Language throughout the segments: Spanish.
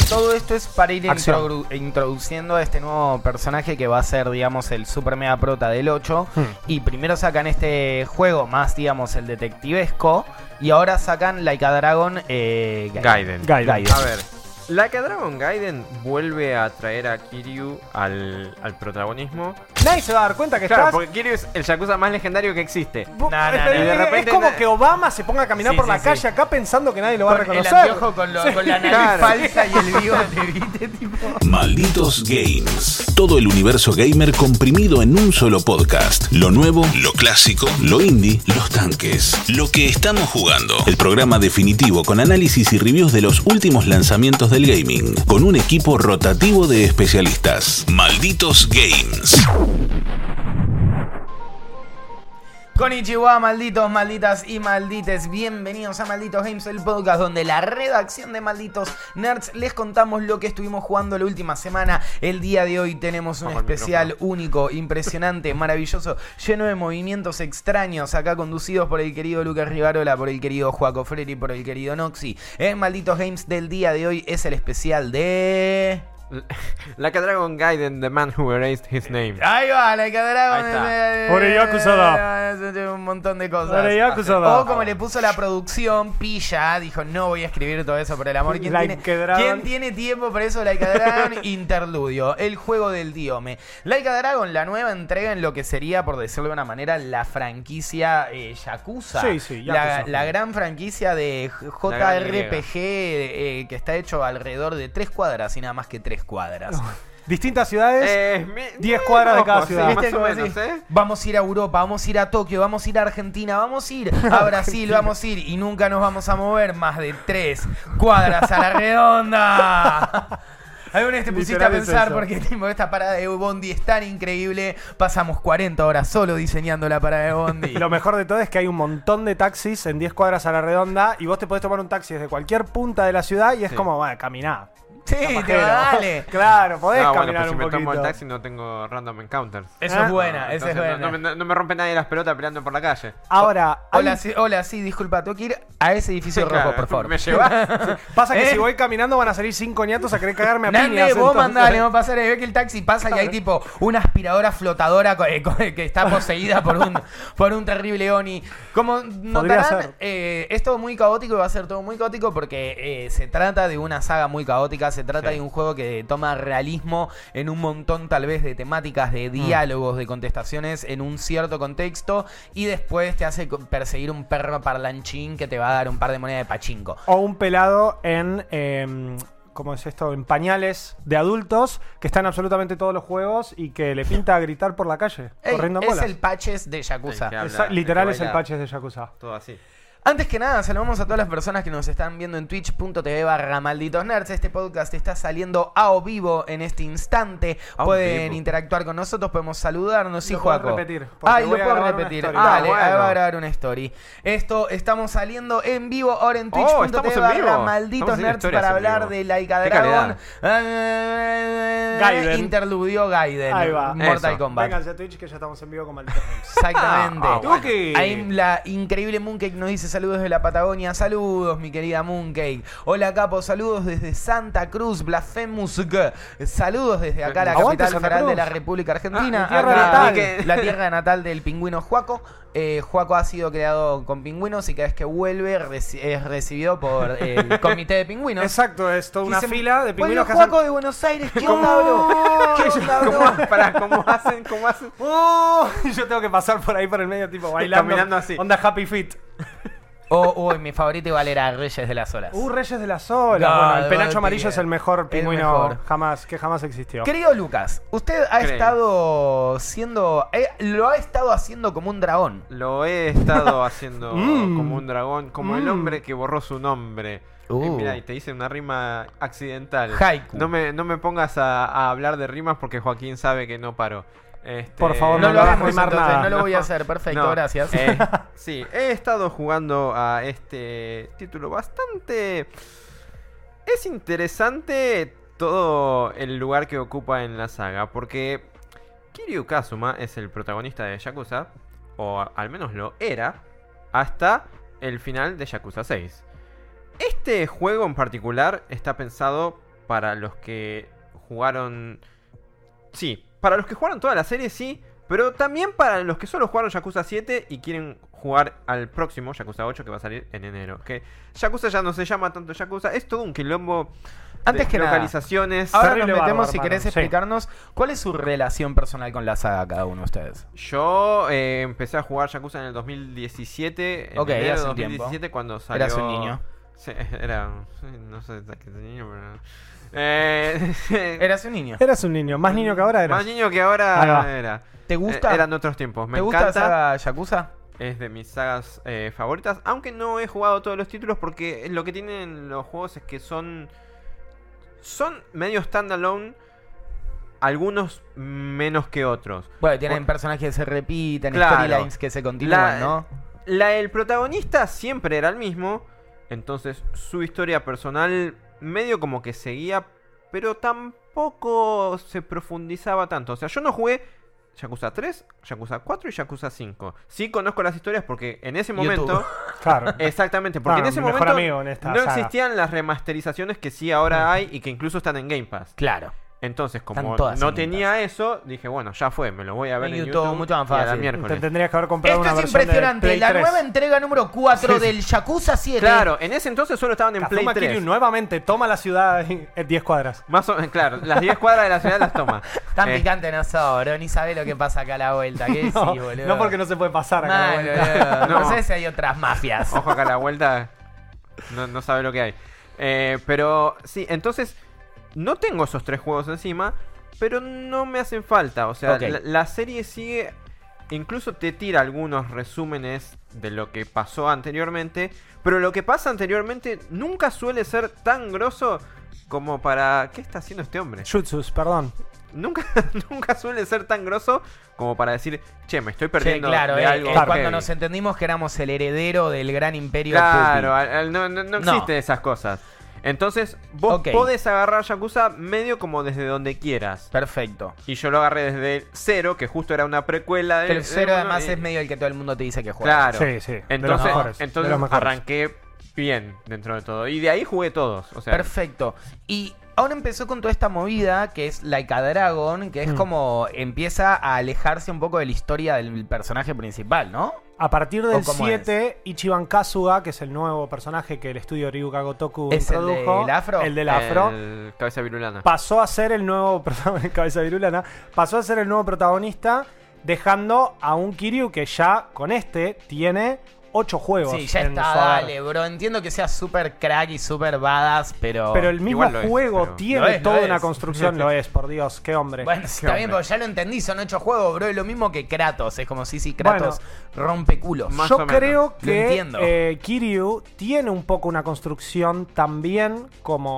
todo esto es para ir introduciendo a este nuevo personaje que va a ser, digamos, el super mega prota del 8. Y primero sacan este juego más, digamos, el detectivesco. Y ahora sacan Like a Dragon Gaiden. A ver, Like a Dragon Gaiden vuelve a traer a Kiryu al protagonismo. Nadie se va a dar cuenta que Claro, porque Kiryu es el Yakuza más legendario que existe. Y de repente es como que Obama se ponga a caminar por la calle acá pensando que nadie lo va a reconocer. El anteojo con la nariz falsa y el bigote, ¿viste? Tipo... Malditos Games. Todo el universo gamer comprimido en un solo podcast. Lo nuevo, lo clásico, lo indie, los tanques. Lo que estamos jugando. El programa definitivo con análisis y reviews de los últimos lanzamientos del gaming. Con un equipo rotativo de especialistas. Malditos Games. Konnichiwa, malditos, malditas y maldites. Bienvenidos a Malditos Games, el podcast donde la redacción de Malditos Nerds les contamos lo que estuvimos jugando la última semana. El día de hoy tenemos un especial único, impresionante, maravilloso, lleno de movimientos extraños, acá conducidos por el querido Lucas Rivarola, por el querido Joaco Freri, por el querido Noxy. En Malditos Games del día de hoy es el especial de... Like a Dragon Gaiden, The Man Who Erased His Name. Ahí va, Like a Dragon. Oreyakusada. Un montón de cosas. O como le puso la producción, pilla, dijo, no voy a escribir todo eso por el amor. ¿Quién tiene tiempo para eso? Like a Dragon Interludio, el juego del Diome. Like a Dragon, la nueva entrega en lo que sería, por decirlo de una manera, la franquicia Yakuza. Sí, la gran franquicia de JRPG que está hecho alrededor de 3 cuadras y nada más que 3 cuadras. Distintas ciudades, 10 cuadras de cada ciudad. Más o menos, Vamos a ir a Europa, vamos a ir a Tokio, vamos a ir a Argentina, vamos a ir a Brasil, vamos a ir y nunca nos vamos a mover más de 3 cuadras a la redonda. Alguna vez te pusiste a pensar porque esta parada de Bondi es tan increíble. Pasamos 40 horas solo diseñando la parada de Bondi. Lo mejor de todo es que hay un montón de taxis en 10 cuadras a la redonda y vos te podés tomar un taxi desde cualquier punta de la ciudad y es como, bueno, caminá. Sí, te dale. Claro, podés caminar pues un poquito. Si me tomo el taxi no tengo random encounters. Eso es buena, eso es buena. No me rompe nadie las pelotas peleando por la calle. Ahora, hola, sí, disculpa, tengo que ir a ese edificio rojo, por favor. ¿Me llevas? Pasa que si voy caminando van a salir 5 ñatos a querer cagarme a piñas. Vos mandale, vamos a pasar, ve que el taxi pasa y hay tipo una aspiradora flotadora que está poseída por un terrible Oni. Como notarán, es todo muy caótico y va a ser todo muy caótico porque se trata de una saga muy caótica, se trata de un juego que toma realismo en un montón tal vez de temáticas, de diálogos, de contestaciones en un cierto contexto y después te hace perseguir un perro parlanchín que te va a dar un par de monedas de pachinko. O un pelado en... ¿cómo es esto? En pañales de adultos que están en absolutamente todos los juegos y que le pinta a gritar por la calle, corriendo bolas. Es el Patches de Yakuza. Literal es el Patches de Yakuza. Todo así. Antes que nada, saludamos a todas las personas que nos están viendo en twitch.tv/malditosnerds. Este podcast está saliendo a vivo en este instante. Pueden interactuar con nosotros, podemos saludarnos. Sí, Joaco. Lo puedo repetir. Dale, va a grabar una story. Estamos saliendo en vivo ahora en twitch.tv/malditosnerds para hablar de Like a Dragon Interludio Gaiden. Ahí va. Mortal Kombat. Vénganse a Twitch que ya estamos en vivo con Malditos Nerds. Exactamente. Ahí la increíble Mooncake nos dice saludos de la Patagonia. Saludos, mi querida Mooncake. Hola, Capo. Saludos desde Santa Cruz, Blasphemous. Saludos desde acá, la capital federal de la República Argentina. La tierra natal del pingüino Joaco. Joaco ha sido creado con pingüinos y cada vez que vuelve es recibido por el comité de pingüinos. Exacto, es toda una fila de pingüinos que Joaco de Buenos Aires. ¿Qué onda, bro? ¿Cómo hacen? Yo tengo que pasar por ahí por el medio tipo bailando. Caminando así. Onda Happy Feet. Mi favorito igual era Reyes de las Olas. Reyes de las Olas. Bueno, el penacho amarillo es el mejor pingüino que jamás existió. Querido Lucas, usted ha estado siendo... lo ha estado haciendo como un dragón. Lo he estado haciendo como un dragón, como el hombre que borró su nombre. Mirá, y te hice una rima accidental. Haiku. No me pongas a hablar de rimas porque Joaquín sabe que no paro. Por favor, no lo hagas rimar nada. No lo voy a hacer, perfecto, gracias. Sí, he estado jugando a este título bastante... Es interesante todo el lugar que ocupa en la saga, porque Kiryu Kazuma es el protagonista de Yakuza, o al menos lo era, hasta el final de Yakuza 6. Este juego en particular está pensado para los que jugaron... Sí, para los que jugaron toda la serie, sí. Pero también para los que solo jugaron Yakuza 7 y quieren jugar al próximo, Yakuza 8, que va a salir en enero. Que Yakuza ya no se llama tanto Yakuza, es todo un quilombo Antes de que localizaciones. Ahora Terrible nos metemos, bárbaro, si querés sí. explicarnos cuál es su relación personal con la saga, cada uno de ustedes. Yo empecé a jugar Yakuza en el 2017. En Ok, enero de hace un 2017 tiempo. cuando salió... Eras un niño. Sí, era... No sé qué niño, pero... Eras un niño. Eras un niño, más niño que ahora eras. Más niño que Ahí va. ahora era. ¿Te gusta? Eran otros tiempos. Me ¿Te gusta la encanta. saga Yakuza? Es de mis sagas favoritas. Aunque no he jugado todos los títulos porque lo que tienen los juegos es que son medio standalone. Algunos menos que otros. Bueno, tienen personajes que se repiten, Claro. storylines que se continúan, ¿no? El protagonista siempre era el mismo. Entonces su historia personal medio como que seguía, pero tampoco se profundizaba tanto. O sea, yo no jugué Yakuza 3, Yakuza 4 y Yakuza 5. Sí conozco las historias porque en ese momento... YouTube. Claro. Exactamente, porque Claro, en ese mi mejor momento amigo en esta no saga. existían las remasterizaciones que sí ahora hay y que incluso están en Game Pass. Claro. Entonces, como Están todas no en Game tenía eso, dije, bueno, ya fue, me lo voy a ver En en YouTube, YouTube mucho más y a la fácil. miércoles. Te tendrías que haber comprado Esto una es versión impresionante. de Play La 3. nueva entrega número 4 del Yakuza 7. Claro, en ese entonces solo estaban en Play Kazuma 3. Kiryu nuevamente toma la ciudad en 10 cuadras. Más o claro, las 10 cuadras de la ciudad las toma. Tan picante no sos, bro. Ni sabés lo que pasa acá a la vuelta. ¿Qué No, decís, boludo? no porque no se puede pasar acá. Mal, la vuelta. boludo. No No. sé si hay otras mafias. Ojo acá a la vuelta, no sabe lo que hay. Pero sí, entonces no tengo esos 3 juegos encima, pero no me hacen falta. O sea, Ok. la serie sigue, incluso te tira algunos resúmenes de lo que pasó anteriormente, pero lo que pasa anteriormente nunca suele ser tan grosso como para... ¿Qué está haciendo este hombre? Jutsus, perdón. Nunca suele ser tan grosso como para decir, che, me estoy Che, perdiendo claro, de algo cuando heavy". nos entendimos que éramos el heredero del gran imperio Claro, Pupi. no existen esas cosas. Entonces, vos Ok. podés agarrar Yakuza medio como desde donde quieras. Perfecto. Y yo lo agarré desde el 0, que justo era una precuela Que del el 0 uno, además y- es medio el que todo el mundo te dice que juega. Claro. Sí, sí. de los Entonces, mejores, de entonces los mejores. arranqué bien dentro de todo. Y de ahí jugué todos. O sea, Perfecto. Y ahora empezó con toda esta movida que es Like a Dragon, que es como empieza a alejarse un poco de la historia del personaje principal, ¿no? A partir del ¿O cómo 7, Ichiban Kasuga, que es el nuevo personaje que el estudio Ryuga Gotoku ¿Es el introdujo. del afro? El del afro. el cabeza virulana. Pasó a ser el nuevo cabeza virulana. Pasó a ser el nuevo protagonista, dejando a un Kiryu que ya con este tiene 8 juegos. Sí, ya en está, su haber. dale, bro. Entiendo que sea súper crack y súper badass, pero... Pero el mismo Igual lo es, juego pero- tiene Lo es, toda lo una es. construcción. Lo es, por Dios, qué hombre. Bueno, Qué está bien, hombre. pero ya lo entendí, son 8 juegos, bro. Es lo mismo que Kratos. Es como si Kratos rompe culos. Más o Yo menos. creo Lo que entiendo. Kiryu tiene un poco una construcción también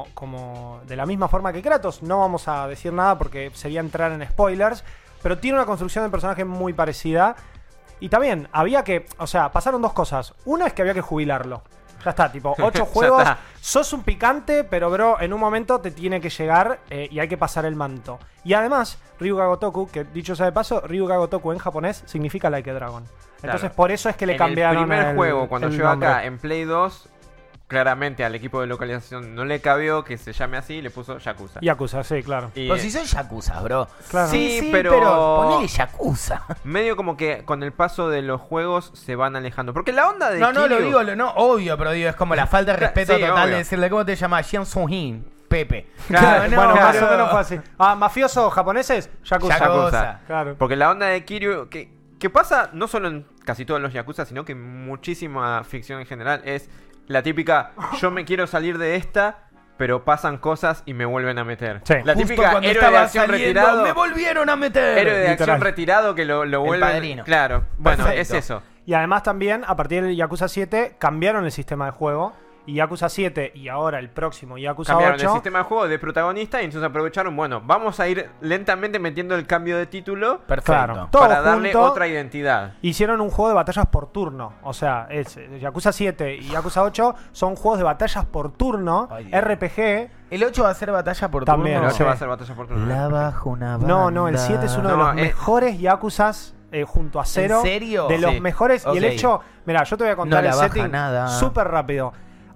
como de la misma forma que Kratos. No vamos a decir nada porque sería entrar en spoilers, pero tiene una construcción de personaje muy parecida. Y también había que, o sea, pasaron 2 cosas. Una es que había que jubilarlo. Ya está, tipo, 8 Ya juegos. está. Sos un picante, pero bro, en un momento te tiene que llegar y hay que pasar el manto. Y además, Ryuga Gotoku, que dicho sea de paso, Ryuga Gotoku en japonés significa Like a Dragon. Entonces Claro. por eso es que le cambiaron el primer el- juego, cuando el llegó nombre. acá en Play 2, claramente al equipo de localización no le cabió que se llame así y le puso Yakuza. Yakuza, sí, claro. Y, Pero si son Yakuza, bro. Claro. Sí, pero- ponele Yakuza. medio como que con el paso de los juegos se van alejando. Porque la onda de No, lo Kiryu- digo, no, obvio, pero digo, es como la falta de respeto Sí, total obvio. de decirle, ¿cómo te llamas? Jian Sung-hin, Pepe. Claro, No, bueno, más bro. o menos fue así. Ah, mafiosos japoneses, Yakuza. Yakuza. Claro. Porque la onda de Kiryu, que pasa no solo en casi todos los Yakuza, sino que en muchísima ficción en general, es la típica, yo me quiero salir de esta, pero pasan cosas y me vuelven a meter. Sí. La Justo típica cuando héroe de estaba acción saliendo, retirado. me volvieron a meter. Héroe de Literal. acción retirado que lo vuelven. Padrino. Claro, bueno, Perfecto. es eso. Y además también, a partir del Yakuza 7, cambiaron el sistema de juego. Y Yakuza 7 y ahora el próximo Yakuza Cambiaron 8. el sistema de juego de protagonista y entonces aprovecharon, bueno, vamos a ir lentamente metiendo el cambio de título Perfecto. Claro. Todo para darle junto. otra identidad. Hicieron un juego de batallas por turno. O sea, Yakuza 7 y Yakuza 8 son juegos de batallas por turno, Ay, Dios. RPG. El 8 va a ser batalla por También, turno. El 8 sí. va a ser batalla por turno. La bajo una banda. No, el 7 es uno de No, los mejores Yakuzas junto a 0. ¿En serio? De los Sí. mejores. Y el Ok. hecho, mira, yo te voy a contar No la el baja setting nada. súper rápido.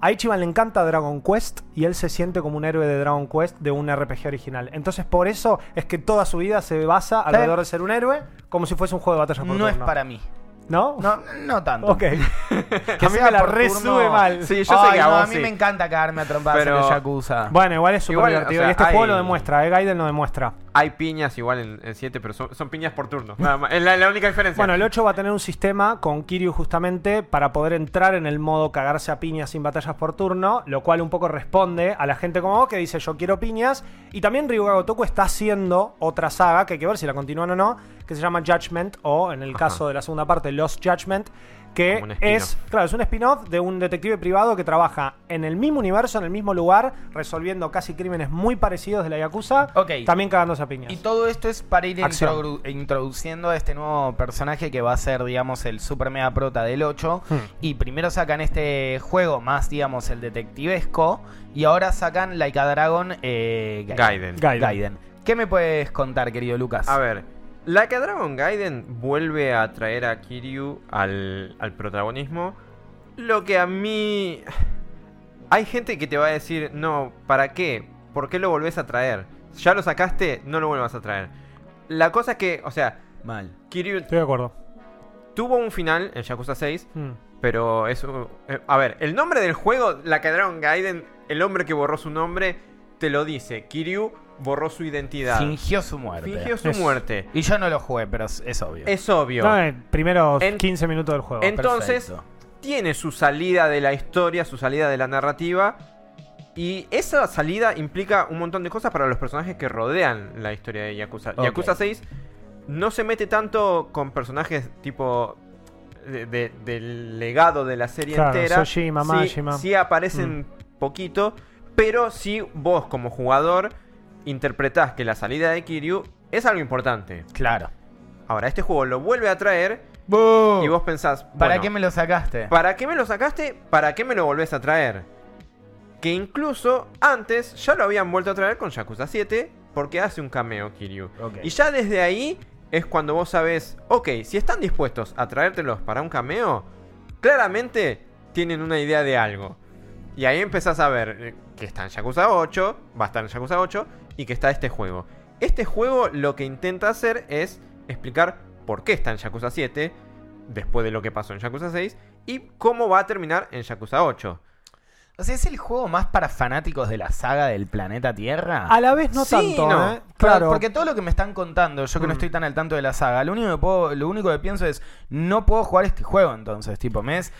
A Ichiban le encanta Dragon Quest y él se siente como un héroe de Dragon Quest de un RPG original. Entonces por eso es que toda su vida se basa alrededor de ser un héroe, como si fuese un juego de batalla por turno. No es para mí. ¿No? No tanto. Ok. Que a mí me la resube mal. Sí, yo sé que a mí me encanta cagarme a trompadas en el Yakuza. Bueno, igual es súper Igual, divertido. o sea, y este juego lo demuestra, Gaiden lo demuestra. Hay piñas igual en 7, pero son piñas por turno. Nada más. Es la única diferencia. Bueno, el 8 va a tener un sistema con Kiryu justamente para poder entrar en el modo cagarse a piñas sin batallas por turno, lo cual un poco responde a la gente como vos que dice yo quiero piñas. Y también Ryuga Gotoku está haciendo otra saga, que hay que ver si la continúan o no, que se llama Judgment, o en el caso de la segunda parte, Lost Judgment, que es un spin-off de un detective privado que trabaja en el mismo universo, en el mismo lugar, resolviendo casi crímenes muy parecidos de la Yakuza, también cagándose a piñas. Y todo esto es para ir introduciendo a este nuevo personaje que va a ser, digamos, el super mega prota del 8. Y primero sacan este juego más, digamos, el detectivesco, y ahora sacan Like a Dragon Gaiden. ¿Qué me puedes contar, querido Lucas? A ver, Like a Dragon Gaiden vuelve a traer a Kiryu al protagonismo. Lo que a mí... Hay gente que te va a decir, no, ¿para qué? ¿Por qué lo volvés a traer? Ya lo sacaste, no lo vuelvas a traer. La cosa es que, o sea... Mal. Kiryu... Estoy de acuerdo. Tuvo un final en Yakuza 6, pero eso... a ver, el nombre del juego, Like a Dragon Gaiden, el hombre que borró su nombre, te lo dice. Kiryu borró su identidad. Fingió su muerte. Y yo no lo jugué, pero es obvio. Es obvio. No, primeros 15 minutos del juego. Entonces, tiene su salida de la historia, su salida de la narrativa. Y esa salida implica un montón de cosas para los personajes que rodean la historia de Yakuza. Yakuza 6 no se mete tanto con personajes tipo del legado de la serie entera. Soshima, Majima. Sí aparecen poquito, pero sí vos como jugador interpretás que la salida de Kiryu es algo importante. Claro. Ahora, este juego lo vuelve a traer y vos pensás, bueno, ¿para qué me lo sacaste? ¿Para qué me lo sacaste? ¿Para qué me lo volvés a traer? Que incluso antes ya lo habían vuelto a traer con Yakuza 7 porque hace un cameo Kiryu. Y ya desde ahí es cuando vos sabés, si están dispuestos a traértelos para un cameo, claramente tienen una idea de algo. Y ahí empezás a ver que está en Yakuza 8, va a estar en Yakuza 8 y que está este juego. Este juego lo que intenta hacer es explicar por qué está en Yakuza 7, después de lo que pasó en Yakuza 6, y cómo va a terminar en Yakuza 8. O sea, ¿es el juego más para fanáticos de la saga del planeta Tierra? A la vez no tanto, no. Claro. Porque todo lo que me están contando, yo que no estoy tan al tanto de la saga, lo único que pienso es, no puedo jugar este juego entonces, tipo,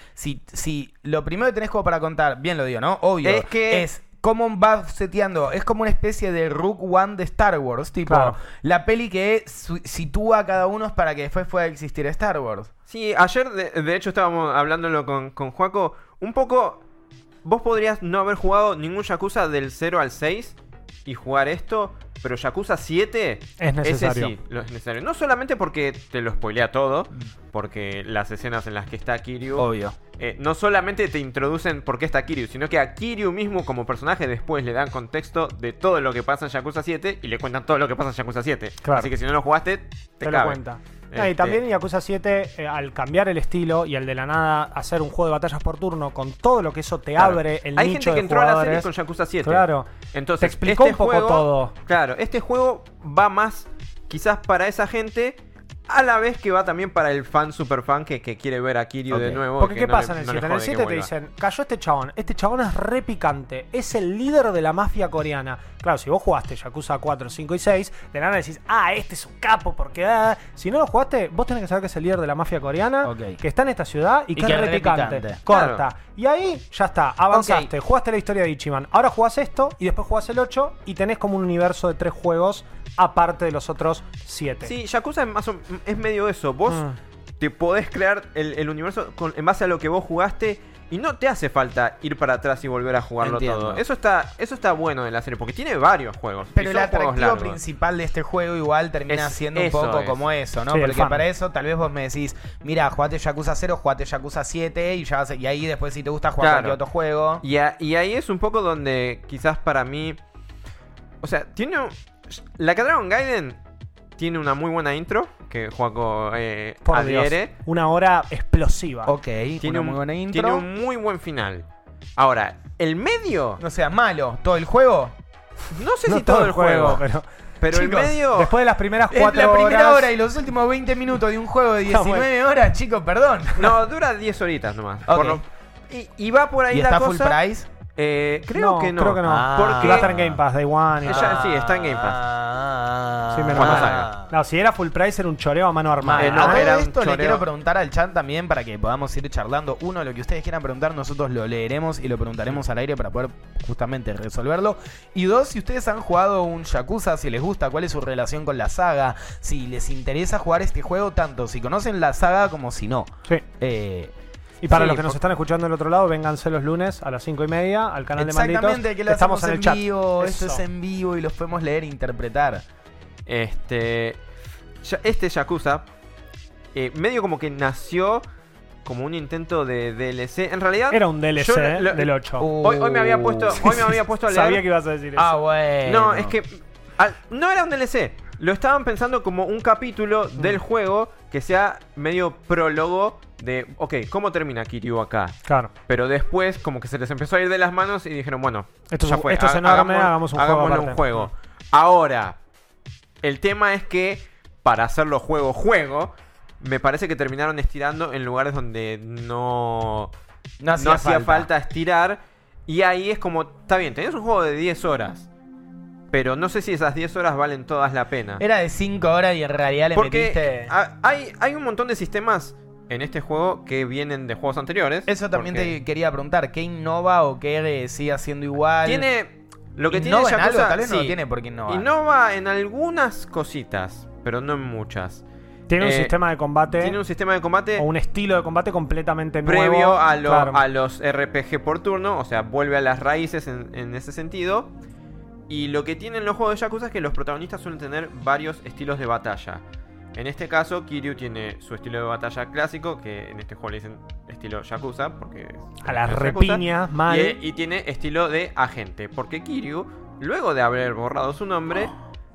si lo primero que tenés como para contar, bien lo digo, ¿no? Obvio, es cómo va seteando, es como una especie de Rogue One de Star Wars, tipo, la peli que sitúa a cada uno para que después pueda existir Star Wars. Sí, ayer de hecho estábamos hablándolo con Joaco, un poco... Vos podrías no haber jugado ningún Yakuza del 0 al 6 y jugar esto, pero Yakuza 7 es necesario. Ese sí, lo es necesario. No solamente porque te lo spoilea todo, porque las escenas en las que está Kiryu, obvio, no solamente te introducen por qué está Kiryu, sino que a Kiryu mismo como personaje después le dan contexto de todo lo que pasa en Yakuza 7 y le cuentan todo lo que pasa en Yakuza 7. Claro. Así que si no lo jugaste, te lo cuenta. Y también en Yakuza 7, al cambiar el estilo y al de la nada hacer un juego de batallas por turno, con todo lo que eso te abre el nicho de jugadores. Hay gente que entró a la serie con Yakuza 7. Claro. Entonces, te explicó un poco todo. Claro, este juego va más quizás para esa gente, a la vez que va también para el fan super fan que quiere ver a Kiryu de nuevo. Porque ¿qué pasa en el 7? En el 7 te dicen, cayó este chabón es re picante, es el líder de la mafia coreana. Claro, si vos jugaste Yakuza 4, 5 y 6, de nada decís, este es un capo, porque si no lo jugaste, vos tenés que saber que es el líder de la mafia coreana, que está en esta ciudad y que es re picante. Corta. Claro. Y ahí ya está, avanzaste, jugaste la historia de Ichiban. Ahora jugás esto y después jugás el 8 y tenés como un universo de 3 juegos aparte de los otros 7. Sí, Yakuza es medio eso. Vos te podés crear el universo en base a lo que vos jugaste y no te hace falta ir para atrás y volver a jugarlo todo. Eso está bueno de la serie, porque tiene varios juegos. Pero el atractivo principal de este juego igual termina siendo un poco como eso, ¿no? Sí, porque para eso tal vez vos me decís, mira, jugate Yakuza 0, jugate Yakuza 7 y ahí después si te gusta jugar cualquier otro juego. Y ahí es un poco donde quizás para mí... O sea, Like a Dragon Gaiden tiene una muy buena intro que Joaco adhiere. Una hora explosiva. Tiene una muy buena intro. Tiene un muy buen final. Ahora, el medio... No sea malo, todo el juego. No sé No si todo el juego, pero el Chicos, medio... Después de las primeras Es 4 la horas... primera hora y los últimos 20 minutos de un juego de 19 horas, chicos, perdón. No, dura 10 horitas nomás. Ok. Y va por ahí ¿Y la está cosa... full price? Creo que no. Creo que no. Ah. Y va a estar en Game Pass, Day One. Sí, está en Game Pass. Sí, menos Cuando mal. salga. No, si era full price era un choreo a mano armada. Mal. no, A todo era un esto le choreo. quiero preguntar al chat también para que podamos ir charlando. Uno, lo que ustedes quieran preguntar, nosotros lo leeremos y lo preguntaremos al aire para poder justamente resolverlo. Y dos, si ustedes han jugado un Yakuza, si les gusta, cuál es su relación con la saga, si les interesa jugar este juego, tanto si conocen la saga como si no. Sí. Y para Sí, los que nos están escuchando del otro lado, vénganse los lunes a las 5:30 al canal de Malditos. Exactamente, que lo Estamos hacemos en el chat. vivo, Eso. esto es en vivo y los podemos leer e interpretar. Este Yakuza medio como que nació como un intento de DLC. En realidad Era un DLC yo del 8. hoy me había puesto a leer. Sabía que ibas a decir eso. Ah, bueno. No, es que no era un DLC. Lo estaban pensando como un capítulo del juego que sea medio prólogo de, ok, ¿cómo termina Kiryu acá? Claro. Pero después como que se les empezó a ir de las manos y dijeron, bueno, Esto ya es- fue. esto es enorme, hagamos un juego hagámoslo aparte. un juego. Ahora, el tema es que para hacerlo juego, me parece que terminaron estirando en lugares donde no hacía falta estirar. Y ahí es como, está bien, tenés un juego de 10 horas. Pero no sé si esas 10 horas valen todas la pena. Era de 5 horas y en realidad le Porque metiste... hay un montón de sistemas en este juego que vienen de juegos anteriores. Eso también porque te quería preguntar. ¿Qué innova o qué sigue haciendo igual? tiene... Lo que tiene ¿Innova en Yakuza, algo? Tal vez no sí, lo tiene porque innova. innova en algunas cositas, pero no en muchas. Tiene un sistema de combate Tiene un sistema de combate o un estilo de combate completamente nuevo. previo a, Claro. a los RPG por turno, o sea, vuelve a las raíces en ese sentido. Y lo que tienen los juegos de Yakuza es que los protagonistas suelen tener varios estilos de batalla. En este caso, Kiryu tiene su estilo de batalla clásico, que en este juego le dicen estilo Yakuza, porque A las es Yakuza. repiñas, mal. Y tiene estilo de agente, porque Kiryu, luego de haber borrado su nombre,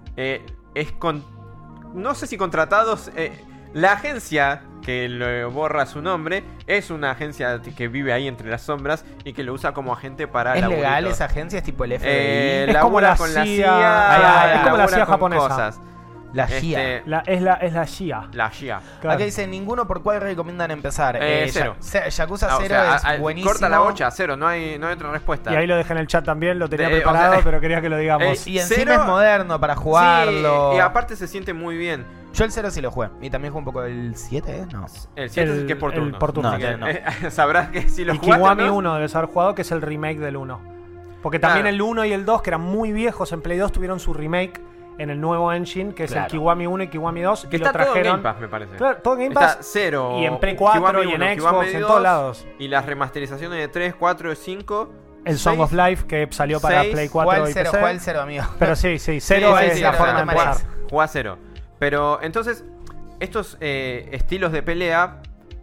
es con... No sé si contratados... la agencia que le borra su nombre es una agencia que vive ahí entre las sombras y que lo usa como agente para ¿Es legal laburitos. esa agencia? ¿Es tipo el FBI? Es Labura como la con la CIA, CIA, es como la labura CIA con japonesa. cosas. La GIA. Este, Es la CIA. la CIA. Claro. Acá dice, ninguno por cuál recomiendan empezar. Cero. Yakuza Ah, o 0 sea, es buenísimo. corta la bocha, cero, no hay otra respuesta. Y ahí lo dejé en el chat también, lo tenía De- preparado, o sea, pero quería que lo digamos. Y encima Cero- es moderno para jugarlo. Sí, y aparte se siente muy bien. Yo el 0 sí lo jugué. Y también jugué un poco el 7, ¿eh? No. El 7 es el que es por el turno. por turno. Así que, No. sabrás que si lo Y jugaste Kiwami ¿no? 1 debes haber jugado, que es el remake del 1. Porque también Claro. el 1 y el 2, que eran muy viejos en Play 2, tuvieron su remake en el nuevo engine, que es Claro. el Kiwami 1 y Kiwami 2. Que y está lo todo en trajeron. Game Pass, me parece. Claro, todo en Game Está Pass. 0 Y en Play 4 y en Xbox, en todos lados. Y las remasterizaciones de 3, 4, 5. El Song of Life, que salió para 6, Play Juega 4 el y 0, PC. juega el 0, amigo. Pero sí, 0 sí, es sí, la no, forma no de te empezar. merece. Juega 0. Pero entonces, estos estilos de pelea,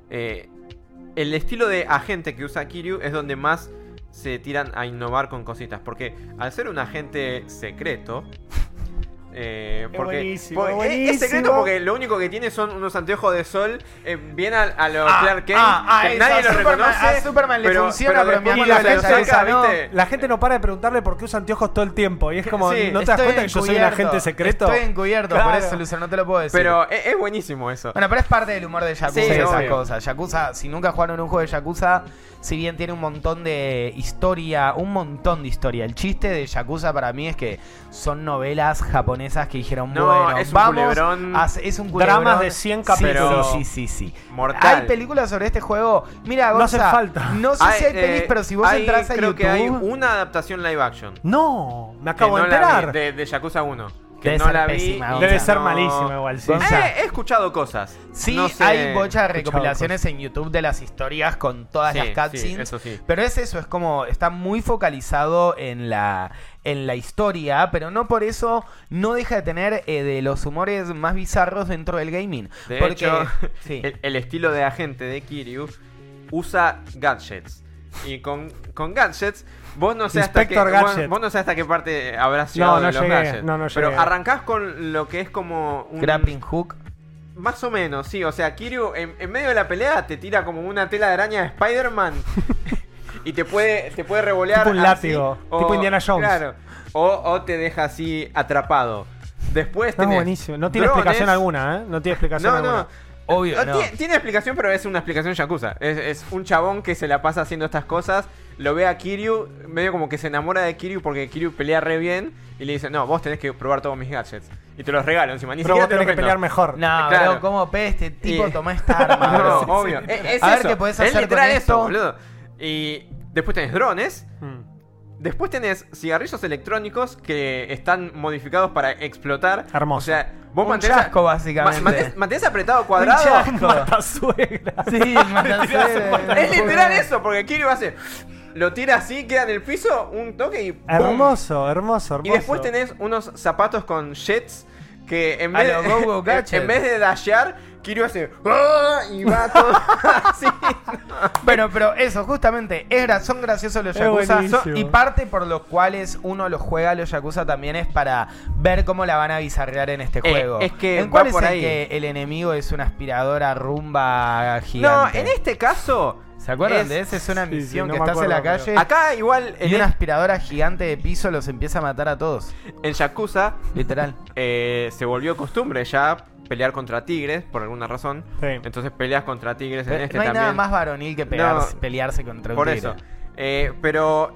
el estilo de agente que usa Kiryu es donde más se tiran a innovar con cositas. Porque al ser un agente secreto, porque buenísimo, es buenísimo. secreto porque lo único que tiene son unos anteojos de sol, bien a lo Clark Kent, que eso, nadie a lo Superman- reconoce. a Superman le funciona, pero mi después amigo cuando le lo saca, saca, ¿no? ¿viste? La gente no para de preguntarle por qué usa anteojos todo el tiempo. Y es como, Sí, ¿no te das Estoy cuenta que yo soy un encubierto. agente secreto? Estoy encubierto, por Claro. eso, Luciano, no te lo puedo decir. Pero es buenísimo eso. Bueno, pero es parte del humor de Yakuza Sí, esas obvio. cosas. Yakuza, si nunca jugaron un juego de Yakuza, si bien tiene un montón de historia, el chiste de Yakuza para mí es que son novelas japonesas que dijeron, No, bueno, es un vamos, culebrón. es un culebrón. Dramas de 100 Sí, capítulos. Sí. Mortal. Hay películas sobre este juego. Mira, No hace Gonza, falta. no sé si hay pelis, pero si vos entras a creo YouTube... que hay una adaptación live action. No, me Que acabo no de la enterar. vi, de Yakuza 1. Que Debe no ser la vi. pésima, y Gonza. Debe ser no- malísimo igual, sí. Gonza. He escuchado cosas. Sí, No sé- hay bocha de escuchado recopilaciones en YouTube de las historias con todas Sí, las cutscenes. sí, eso sí. Pero es eso, es como está muy focalizado en la historia, pero no por eso no deja de tener de los humores más bizarros dentro del gaming. De Porque, hecho, sí. el estilo de agente de Kiryu usa gadgets. Y con gadgets, vos no sé hasta qué, Inspector Gadget. vos no sé hasta qué parte habrás llegado no de los llegué, gadgets. no Pero llegué. arrancás con lo que es como un... Grappling hook. Más o menos, sí. O sea, Kiryu en medio de la pelea te tira como una tela de araña de Spider-Man. y te puede revolear. Tipo un látigo, tipo Indiana Jones. Claro. O te deja así atrapado. Después No, tenés buenísimo. No tiene drones. explicación alguna, ¿eh? No tiene explicación alguna. No. Obvio, no. Tiene explicación, pero es una explicación yakuza. Es un chabón que se la pasa haciendo estas cosas. Lo ve a Kiryu, medio como que se enamora de Kiryu porque Kiryu pelea re bien. Y le dice, no, vos tenés que probar todos mis gadgets. Y te los regalo encima. Ni Pero siquiera vos tenés que pelear mejor. No, Claro. bro, ¿cómo este tipo Y- toma esta arma? No, bro? obvio. Sí, Es a ver eso. qué podés Es hacer literal con eso, esto. boludo. Y después tenés drones. Mm. Después tenés cigarrillos electrónicos que están modificados para explotar. Hermoso. O sea, vos Un mantenés, chasco, básicamente. mantenés apretado cuadrado. chasco. Matasuegra. Sí, matasuegra. Es literal eso, porque Kiryu hace. Lo tira así, queda en el piso, un toque y ¡pum! Hermoso. Y después tenés unos zapatos con jets que en A vez, lo Go-Go Gadget. en vez de dashear, Kiryu hace ¡ah! Y va todo así. Bueno, pero eso, justamente, son graciosos los Es Yakuza. buenísimo. Y parte por los cuales uno los juega a los Yakuza también es para ver cómo la van a bizarrear en este juego. Es que ¿En cuál va es por el ahí. que el enemigo es una aspiradora rumba gigante? No, en este caso. ¿Se acuerdan es- de ese? Es una sí, misión no que me estás en la acuerdo, calle Acá igual y una aspiradora gigante de piso los empieza a matar a todos. en Yakuza Literal. se volvió costumbre ya pelear contra tigres por alguna razón. Sí. Entonces peleas contra tigres en Pero este no hay también. nada más varonil que pelearse contra un Por tigre. eso. Pero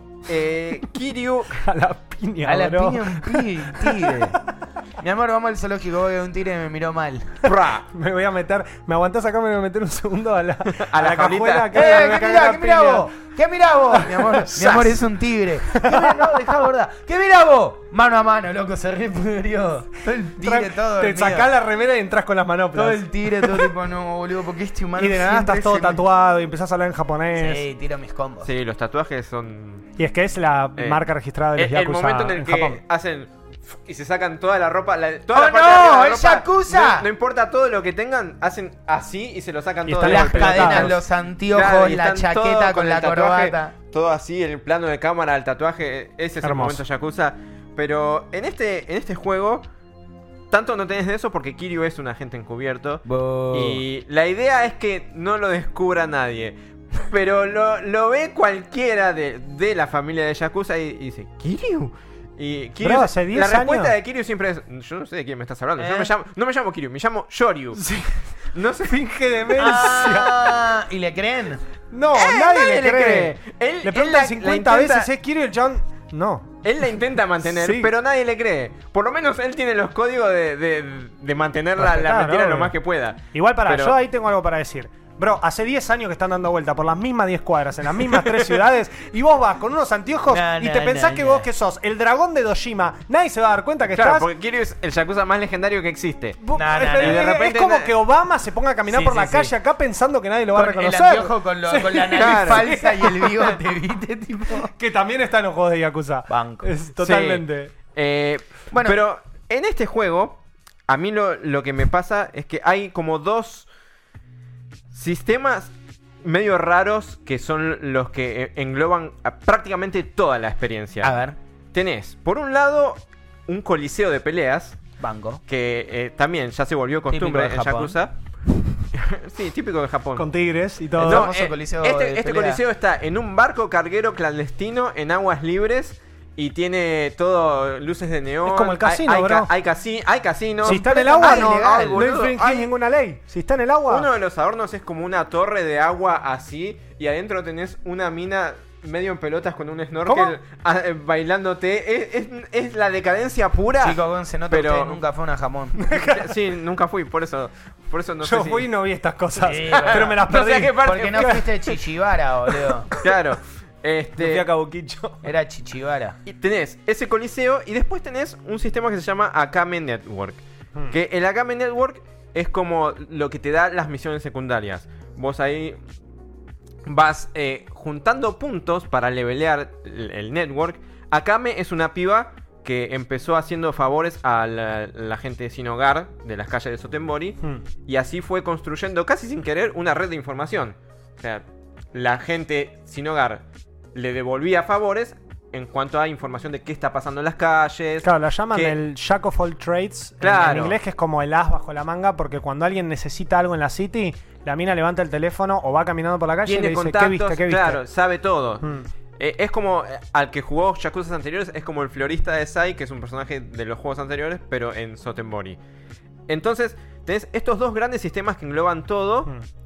Kiryu. A la piña, A la bro. piña un tigre. Mi amor, vamos al zoológico, voy a un tigre y me miró mal. ¡Pra! Me voy a meter. ¿Me aguantás acá? Me voy a meter un segundo a la jaulita. cajuela. acá, me voy a ¿Qué cagar a mirá? ¿Qué mirá piña. vos? ¿Qué mirá vos? Mi amor es un tigre. ¿Qué mirá? No, dejá gorda. ¿Qué mirá vos? Mano a mano, loco, se repudrió. Todo el tigre todo Te dormido. sacás la remera y entras con las manoplas. Todo el tigre, todo tipo, no, boludo, porque este humano Y de nada siempre estás todo se me- tatuado y empezás a hablar en japonés. Sí, tiro mis combos. Sí, los tatuajes son. Y es que es la Eh, marca registrada de los el Yakuza momento en el que Japón. hacen y se sacan toda la ropa, toda ¡Oh, la parte de arriba no! de la ¡Es ropa, Yakuza! No importa todo lo que tengan, hacen así y se lo sacan Y todo. están de Las golpe. pelotados. cadenas, los anteojos, Claro, y la están todo chaqueta con el la tatuaje, corbata. todo así, el plano de cámara, el tatuaje, ese es Hermoso. el momento Yakuza. Pero en este juego, tanto no tenés de eso porque Kiryu es un agente encubierto. Y la idea es que no lo descubra nadie. Pero lo ve cualquiera de la familia de Yakuza y dice, ¿Kiryu? Y Kiryu, Bro, hace 10 la respuesta años. de Kiryu siempre es, yo no sé de quién me estás hablando. Yo ¿Eh? no me llamo Kiryu, me llamo Shoryu. No sé. Finge demencia. Ah, ¿y le creen? No, nadie le cree. cree. Él Le la preguntan 50 intenta- veces, ¿es Kiryu el John? No. Él la intenta mantener, Sí. pero nadie le cree. Por lo menos él tiene los códigos de mantener la Respetar, mentira lo obvio. más que pueda. Igual Pero- yo ahí tengo algo para decir. Bro, hace 10 años que están dando vuelta por las mismas 10 cuadras, en las mismas 3 ciudades, y vos vas con unos anteojos No, y no, te pensás no, que no. vos que sos el dragón de Dojima, nadie se va a dar cuenta que Claro, estás... porque Kiryu es el Yakuza más legendario que existe. Vos- No, no, es, no. Y de repente es como na- que Obama se ponga a caminar Sí, por sí, la sí. calle acá pensando que nadie lo va a Con el reconocer. anteojo, con la nariz claro. falsa y el bigote, ¿viste? Tipo... Que también está en los juegos de Yakuza. Banco. Es totalmente. Sí. Bueno. Pero en este juego, a mí lo que me pasa es que hay como dos sistemas medio raros que son los que engloban a prácticamente toda la experiencia. A ver, Tenés, por un lado, un coliseo de peleas, banco. que también ya se volvió Típico costumbre de en Japón. Yakuza. Sí, típico de Japón. Con tigres y todo. No, famoso coliseo este de pelea. coliseo está en un barco carguero clandestino en aguas libres y tiene todo luces de neón. Es como el casino, bro. Hay casino. Si está en el agua, Hay no, ilegal, no boludo. infringís Hay- ninguna ley. Si está en el agua. Uno de los adornos es como una torre de agua así y adentro tenés una mina medio en pelotas con un snorkel bailándote. Es la decadencia pura. Chico, Gon, se nota pero- que usted nunca fue a una jamón. Sí, nunca fui, por eso no Yo sé si- fui y no vi estas cosas. Sí, bueno. Pero me las No sé perdí. a qué parte Porque no fui. fuiste de Chichibara, boludo. Claro. Me fui a Kabukicho. Era Chichibara. Y tenés ese coliseo y después tenés un sistema que se llama Akame Network. Que el Akame Network es como lo que te da las misiones secundarias. Vos ahí vas juntando puntos para levelear el network. Akame es una piba que empezó haciendo favores a la gente sin hogar de las calles de Sotenbori. Y así fue construyendo casi sin querer una red de información. O sea, la gente sin hogar le devolvía favores en cuanto a información de qué está pasando en las calles. Claro, la llaman que- el Jack of all trades. En Claro. inglés, que es como el as bajo la manga, porque cuando alguien necesita algo en la city, la mina levanta el teléfono o va caminando por la calle y le dice, contactos, ¿qué viste? ¿Qué viste? Claro, sabe todo. Es como, al que jugó Yakuza anteriores, es como el florista de Sai, que es un personaje de los juegos anteriores, pero en Sotenbori. Entonces, tenés estos dos grandes sistemas que engloban todo.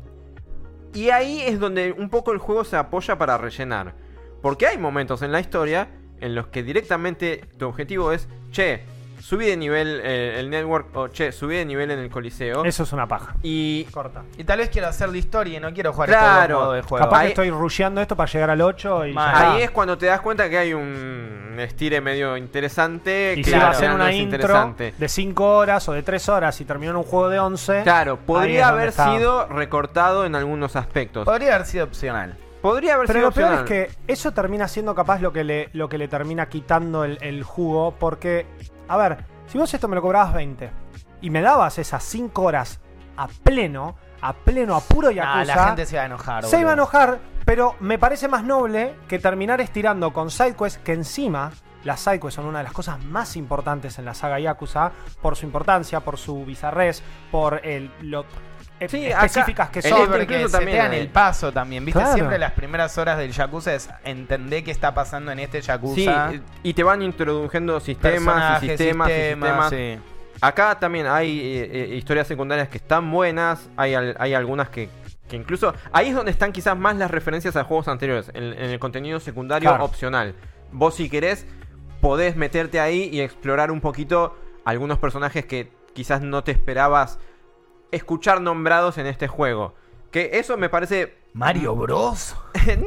Y ahí es donde un poco el juego se apoya para rellenar. Porque hay momentos en la historia en los que directamente tu objetivo es, che, subí de nivel el network, o che, subí de nivel en el coliseo. Eso es una paja. Y corta. Y tal vez quiero hacer la historia y no quiero jugar Claro. estos dos modos de juego. Capaz Ahí- que estoy rusheando esto para llegar al 8 y ya Mal. está. ahí es cuando te das cuenta que hay un estire medio interesante. Y que si va a al hacer final no una es intro interesante. de 5 horas o de 3 horas y terminó en un juego de 11. Claro, ahí podría es donde haber está. sido recortado en algunos aspectos. Podría haber sido opcional. Podría haber Pero sido lo peor es opcional. que eso termina siendo capaz lo que le termina quitando el jugo. Porque, a ver, si vos esto me lo cobrabas 20 y me dabas esas 5 horas a pleno, a puro Yakuza, La gente se va a enojar. se iba a boludo. enojar, pero me parece más noble que terminar estirando con sidequests, que encima las sidequests son una de las cosas más importantes en la saga Yakuza, por su importancia, por su bizarrez, por lo Sí, específicas acá- que el son. este Porque incluso se también te dan hay. el paso también, ¿viste? Claro. Siempre las primeras horas del Yakuza es entender qué está pasando en este Sí, Yakuza. y te van introduciendo sistemas y sistemas. sí. Acá también hay historias secundarias que están buenas. Hay algunas que incluso... Ahí es donde están quizás más las referencias a juegos anteriores. En el contenido secundario Claro. opcional. Vos si querés podés meterte ahí y explorar un poquito algunos personajes que quizás no te esperabas escuchar nombrados en este juego. Que eso me parece... Mario Bros.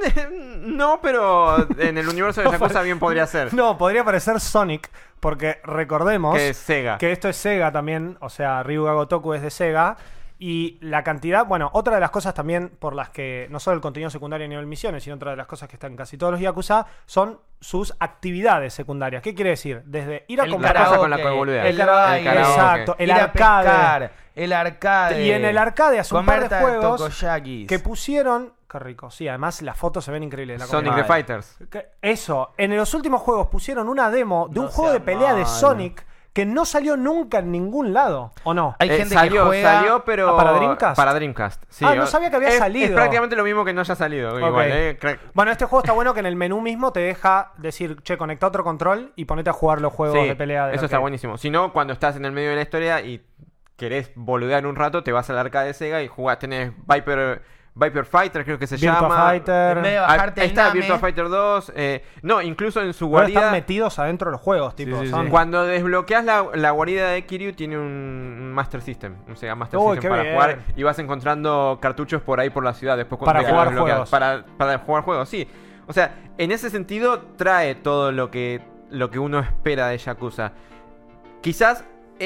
No, pero en el universo de Yakuza bien podría ser. No, podría parecer Sonic, porque recordemos Que es Sega. que esto es Sega también, o sea, Ryuga Gotoku es de Sega. Y la cantidad, bueno, otra de las cosas también por las que, no solo el contenido secundario a nivel misiones, sino otra de las cosas que están en casi todos los Yakuza, son sus actividades secundarias. ¿Qué quiere decir? Desde ir a El comprar karaoke, cosas con la que boludeas. el karaoke. Exacto, el ir a arcade. pescar, el arcade. Y en el arcade hace un par de Comer juegos tokoyakis. que pusieron... Qué rico, sí, además las fotos se ven increíbles. La Sonic comida. the Fighters. Eso, en los últimos juegos pusieron una demo de un No juego de sea pelea de malo. Sonic que no salió nunca en ningún lado, ¿o no? Hay gente salió, que juega... salió, pero... ¿para Dreamcast? Para Dreamcast, sí. Ah, no sabía que había salido. Es prácticamente lo mismo que no haya salido. Ok. Igual, Bueno, este juego está bueno que en el menú mismo te deja decir, che, conecta otro control y ponete a jugar los juegos Sí, de pelea de eso está buenísimo. Si no, cuando estás en el medio de la historia y querés boludear un rato, te vas al arcade de Sega y jugás. Tenés Viper Fighter, creo que se Virtua llama. Fighter. En vez de Ah, bajarte ahí el está, Name, Virtua Fighter 2. No, incluso en su Ahora están guarida. metidos adentro de los juegos, tipo. sí, son- sí. Cuando desbloqueas la guarida de Kiryu, tiene un Master System. Un Sega Master Uy, System qué para bien. jugar. Y vas encontrando cartuchos por ahí por la ciudad. Después Para de que lo jugar desbloqueas. juegos. Para jugar juegos, sí. O sea, en ese sentido, trae todo lo que uno espera de Yakuza. Quizás.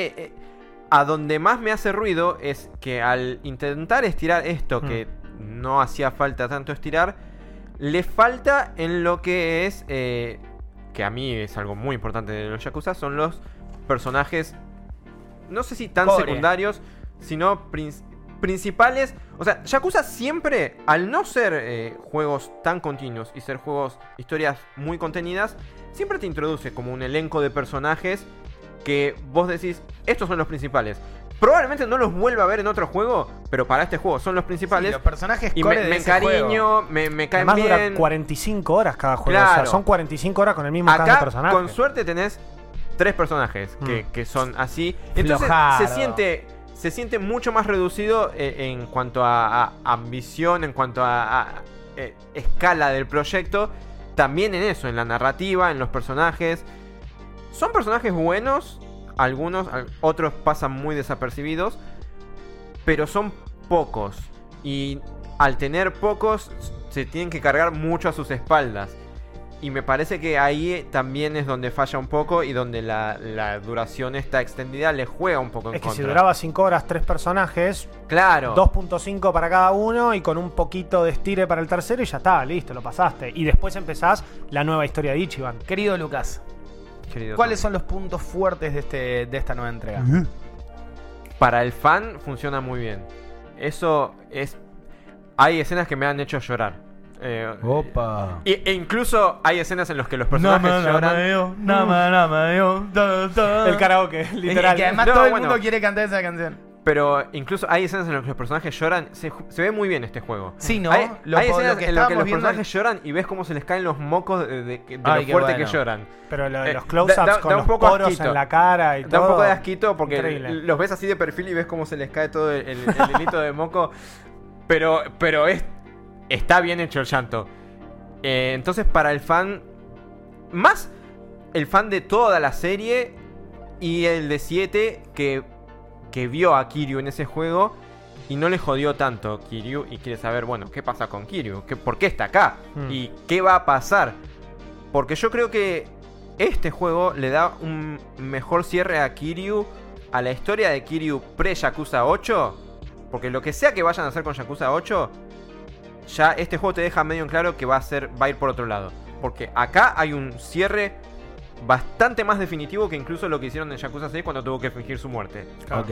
A donde más me hace ruido es que al intentar estirar esto, que no hacía falta tanto estirar, le falta en lo que es, que a mí es algo muy importante de los Yakuza, son los personajes, no sé si tan Core. secundarios, sino principales. O sea, Yakuza siempre, al no ser juegos tan continuos y ser juegos, historias muy contenidas, siempre te introduce como un elenco de personajes que vos decís, estos son los principales. Probablemente no los vuelva a ver en otro juego, pero para este juego son los principales. Sí, los personajes y core me de ese juego. encariño, me caen Además dura bien. 45 horas cada juego. O Claro. sea, son 45 horas con el mismo cast de Acá, personajes. con suerte, tenés 3 personajes que son así. Entonces Flojardo. se siente mucho más reducido en cuanto a ambición, en cuanto a escala del proyecto. También en eso, en la narrativa, en los personajes. Son personajes buenos, algunos, otros pasan muy desapercibidos, pero son pocos. Y al tener pocos, se tienen que cargar mucho a sus espaldas. Y me parece que ahí también es donde falla un poco y donde la duración esta extendida le juega un poco en Es que contra. si duraba 5 horas 3 personajes, Claro. 2.5 para cada uno y con un poquito de estire para el tercero y ya está, listo, lo pasaste. Y después empezás la nueva historia de Ichiban. Querido Lucas, Querido ¿cuáles Tom. son los puntos fuertes de esta nueva entrega? Para el fan funciona muy bien. Eso es... Hay escenas que me han hecho llorar. Opa. E incluso hay escenas en las que los personajes lloran. El karaoke, literal. Que además No, todo el bueno. mundo quiere cantar esa canción. Pero incluso hay escenas en las que los personajes lloran. Se ve muy bien este juego. Sí, ¿no? Hay escenas que en las que los viendo... personajes lloran y ves cómo se les caen los mocos de lo fuerte que lloran. Pero los close-ups con los poros asquito en la cara y todo. Da un poco de asquito porque increíble. los ves así de perfil y ves cómo se les cae todo el hilito de moco. Pero está bien hecho el llanto. Entonces para el fan, más el fan de toda la serie y el de 7 que vio a Kiryu en ese juego y no le jodió tanto Kiryu y quiere saber, bueno, ¿qué pasa con Kiryu? ¿Por qué está acá? ¿Y qué va a pasar? Porque yo creo que este juego le da un mejor cierre a Kiryu, a la historia de Kiryu pre-Yakuza 8. Porque lo que sea que vayan a hacer con Yakuza 8, ya este juego te deja medio en claro que va a ir por otro lado. Porque acá hay un cierre bastante más definitivo que incluso lo que hicieron en Yakuza 6 cuando tuvo que fingir su muerte. Ok.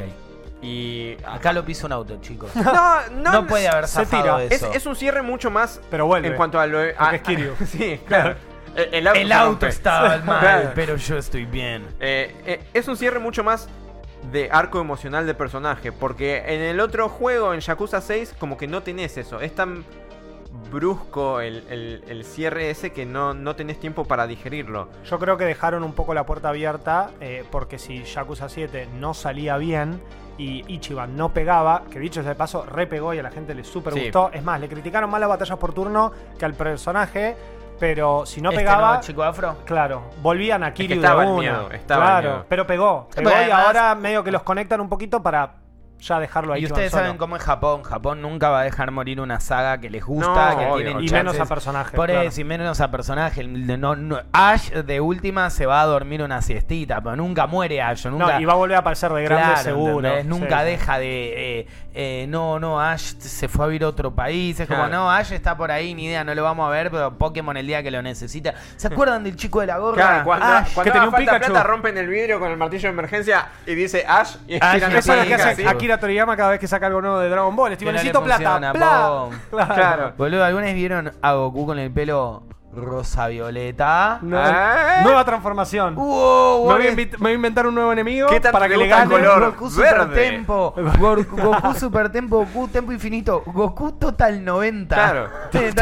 Y acá lo pisa un auto, chicos. No puede haber zafado eso. Es un cierre mucho más. Pero vuelve. En cuanto a lo es Kiryu. Sí, claro. El auto estaba mal, claro. Pero yo estoy bien. Es un cierre mucho más de arco emocional de personaje. Porque en el otro juego, en Yakuza 6, como que no tenés eso. Es tan brusco el cierre ese que no tenés tiempo para digerirlo. Yo creo que dejaron un poco la puerta abierta porque si Yakuza 7 no salía bien y Ichiban no pegaba, que dicho sea de paso, repegó y a la gente le súper gustó. Es más, le criticaron más las batallas por turno que al personaje, pero si no pegaba... ¿No, chico afro? Claro, volvían a Kiryu de una. Claro, pero pegó y además, ahora medio que los conectan un poquito para... ya dejarlo ahí. Y ustedes saben cómo es Japón. Japón nunca va a dejar morir una saga que les gusta, que tienen y menos a personajes. Por eso, y menos a personajes. Ash de última se va a dormir una siestita, pero nunca muere Ash. Nunca... y va a volver a aparecer de grande, seguro. Nunca deja de... Ash se fue a vivir a otro país. Es como, Ash está por ahí, ni idea, no lo vamos a ver, pero Pokémon el día que lo necesita. ¿Se acuerdan del chico de la gorra? Claro, cuando que tenía un Pikachu. Pikachu, rompen el vidrio con el martillo de emergencia y dice Ash. Y eso es lo que hace Akira Toriyama cada vez que saca algo nuevo de Dragon Ball. Tipo, necesito plata. Claro. Boludo, ¿alguna vez vieron a Goku con el pelo rosa-violeta? Nueva transformación. Me voy a inventar un nuevo enemigo para que le gane color Goku Super Tempo. Goku Super Tempo, Goku Tempo Infinito, Goku Total 90. Claro.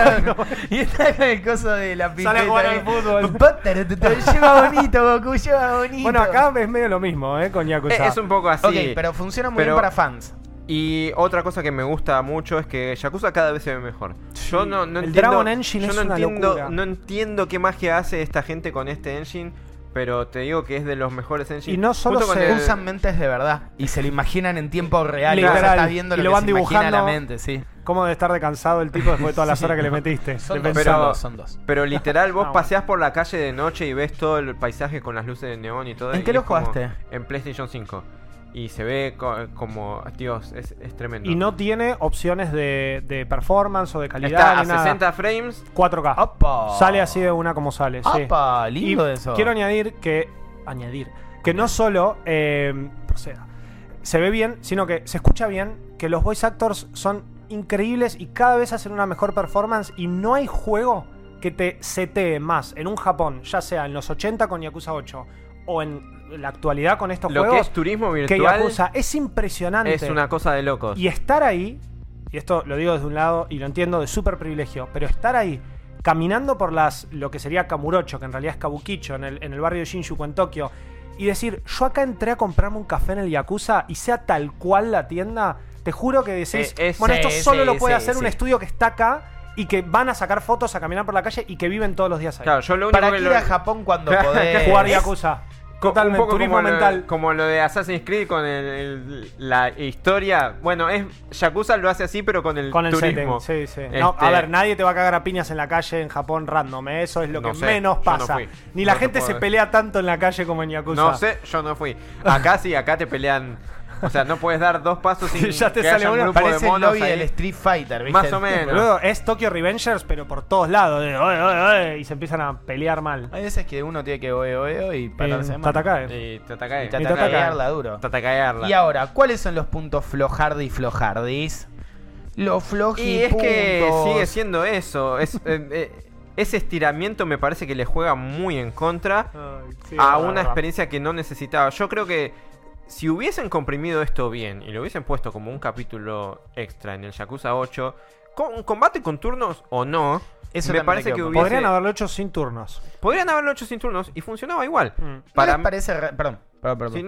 Y está con el coso de la pisteta. Sale a jugar al fútbol. Lleva bonito, Goku, lleva bonito. Bueno, acá es medio lo mismo, con Yakuza. Es un poco así. Ok, pero funciona muy bien para fans. Y otra cosa que me gusta mucho es que Yakuza cada vez se ve mejor. Yo no el entiendo, Dragon Engine es una locura. No entiendo qué magia hace esta gente con este engine, pero te digo que es de los mejores engines. Y no solo usan mentes de verdad y se lo imaginan en tiempo real. Literal, y vos estás viendo y lo lo que van se imagina dibujando. la mente, sí. ¿Cómo debe estar de cansado el tipo después de todas las horas que le metiste? Son dos. Pero literal, vos paseás por la calle de noche y ves todo el paisaje con las luces de neón y todo. ¿En qué lo jugaste? En PlayStation 5. Y se ve como... Dios, es tremendo. Y no tiene opciones de performance o de calidad. Está a ni nada. 60 frames. 4K. ¡Opa! Sale así de una como sale. ¡Opa! Sí. Lindo y eso. Quiero añadir que no solo proceda, se ve bien, sino que se escucha bien, que los voice actors son increíbles y cada vez hacen una mejor performance y no hay juego que te setee más en un Japón, ya sea en los 80 con Yakuza 8 o en la actualidad con estos juegos. Lo que es turismo virtual. Que Yakuza es impresionante. Es una cosa de locos. Y estar ahí, y esto lo digo desde un lado y lo entiendo de súper privilegio, pero estar ahí caminando por lo que sería Kamurocho, que en realidad es Kabukicho, en el barrio de Shinjuku en Tokio, y decir, yo acá entré a comprarme un café en el Yakuza y sea tal cual la tienda, te juro que decís, esto solo lo puede hacer un estudio que está acá y que van a sacar fotos, a caminar por la calle y que viven todos los días ahí. Claro, yo lo único ¿Para qué ir a Japón cuando podés jugar Yakuza? Totalmente, un poco turismo mental. Como lo de Assassin's Creed con la historia. Bueno, Yakuza lo hace así, pero con el turismo. Setting, sí. No, a ver, nadie te va a cagar a piñas en la calle en Japón random. Eso es lo que menos pasa. No ni la gente se pelea tanto en la calle como en Yakuza. No sé, yo no fui. Acá sí, acá te pelean. O sea, no puedes dar dos pasos sin ya te que sale haya un uno. grupo Parece de monos el lobby ahí. del Street Fighter, ¿viste? Más o menos. Boludo, es Tokyo Revengers, pero por todos lados. Y se empiezan a pelear mal. Hay veces que uno tiene que oeo y pararse de mano. Tatakae. Y Tatakae. Y tatakaearla duro. Tatakaearla. Y ahora, ¿cuáles son los puntos flojardis? Los flojipuntos. Y es que sigue siendo eso. Ese estiramiento me parece que le juega muy en contra a una experiencia que no necesitaba. Yo creo que si hubiesen comprimido esto bien y lo hubiesen puesto como un capítulo extra en el Yakuza 8, con combate con turnos o no, Eso me también parece te que quedó. hubiese... Podrían haberlo hecho sin turnos. Podrían haberlo hecho sin turnos y funcionaba igual. ¿No les parece perdón. Sí,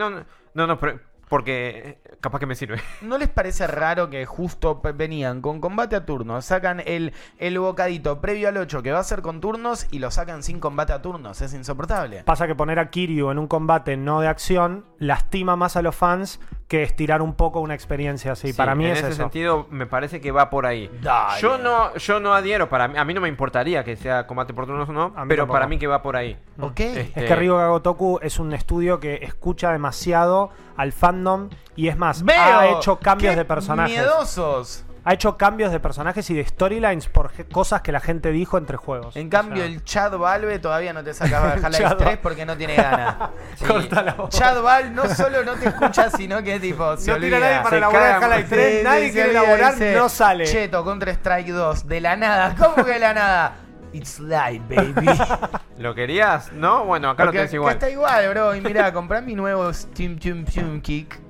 porque capaz que me sirve. ¿No les parece raro que justo venían con combate a turnos, sacan el bocadito previo al 8 que va a ser con turnos y lo sacan sin combate a turnos? Es insoportable. Pasa que poner a Kiryu en un combate no de acción lastima más a los fans que estirar un poco una experiencia así. Sí, para mí en es ese eso. sentido me parece que va por ahí. Dale. Yo no adhiero, a mí no me importaría que sea combate por turnos o no, A mí pero tampoco. para mí que va por ahí. Ok. Es que Ryoga Gotoku es un estudio que escucha demasiado al fandom y es más, ha hecho cambios ¡Qué de personajes. miedosos! Ha hecho cambios de personajes y de storylines por cosas que la gente dijo entre juegos. En cambio, O sea, el Chad Valve todavía no te sacaba de Half-Life Chad 3 Valve. porque no tiene ganas. Sí. Corta la voz. Chad Valve no solo no te escucha, sino que tipo se No olvida. tira nadie para Se elaborar caga, Half-Life 3, sí, nadie se quiere olvida, elaborar, dice, no sale. Cheto, Counter-Strike 2, de la nada. ¿Cómo que de la nada? It's light, baby. ¿Lo querías? ¿No? Bueno, acá lo tenés igual. Está igual, bro. Y mirá, comprá mi nuevo Steam Kick.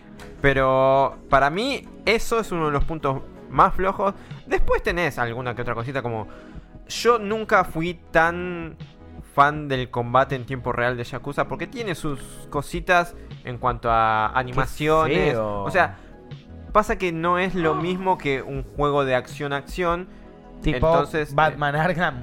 Pero para mí eso es uno de los puntos más flojos. Después tenés alguna que otra cosita como... Yo nunca fui tan fan del combate en tiempo real de Yakuza porque tiene sus cositas en cuanto a animaciones. feo. O sea, pasa que no es lo mismo que un juego de acción-acción. Tipo Entonces, Batman Arkham.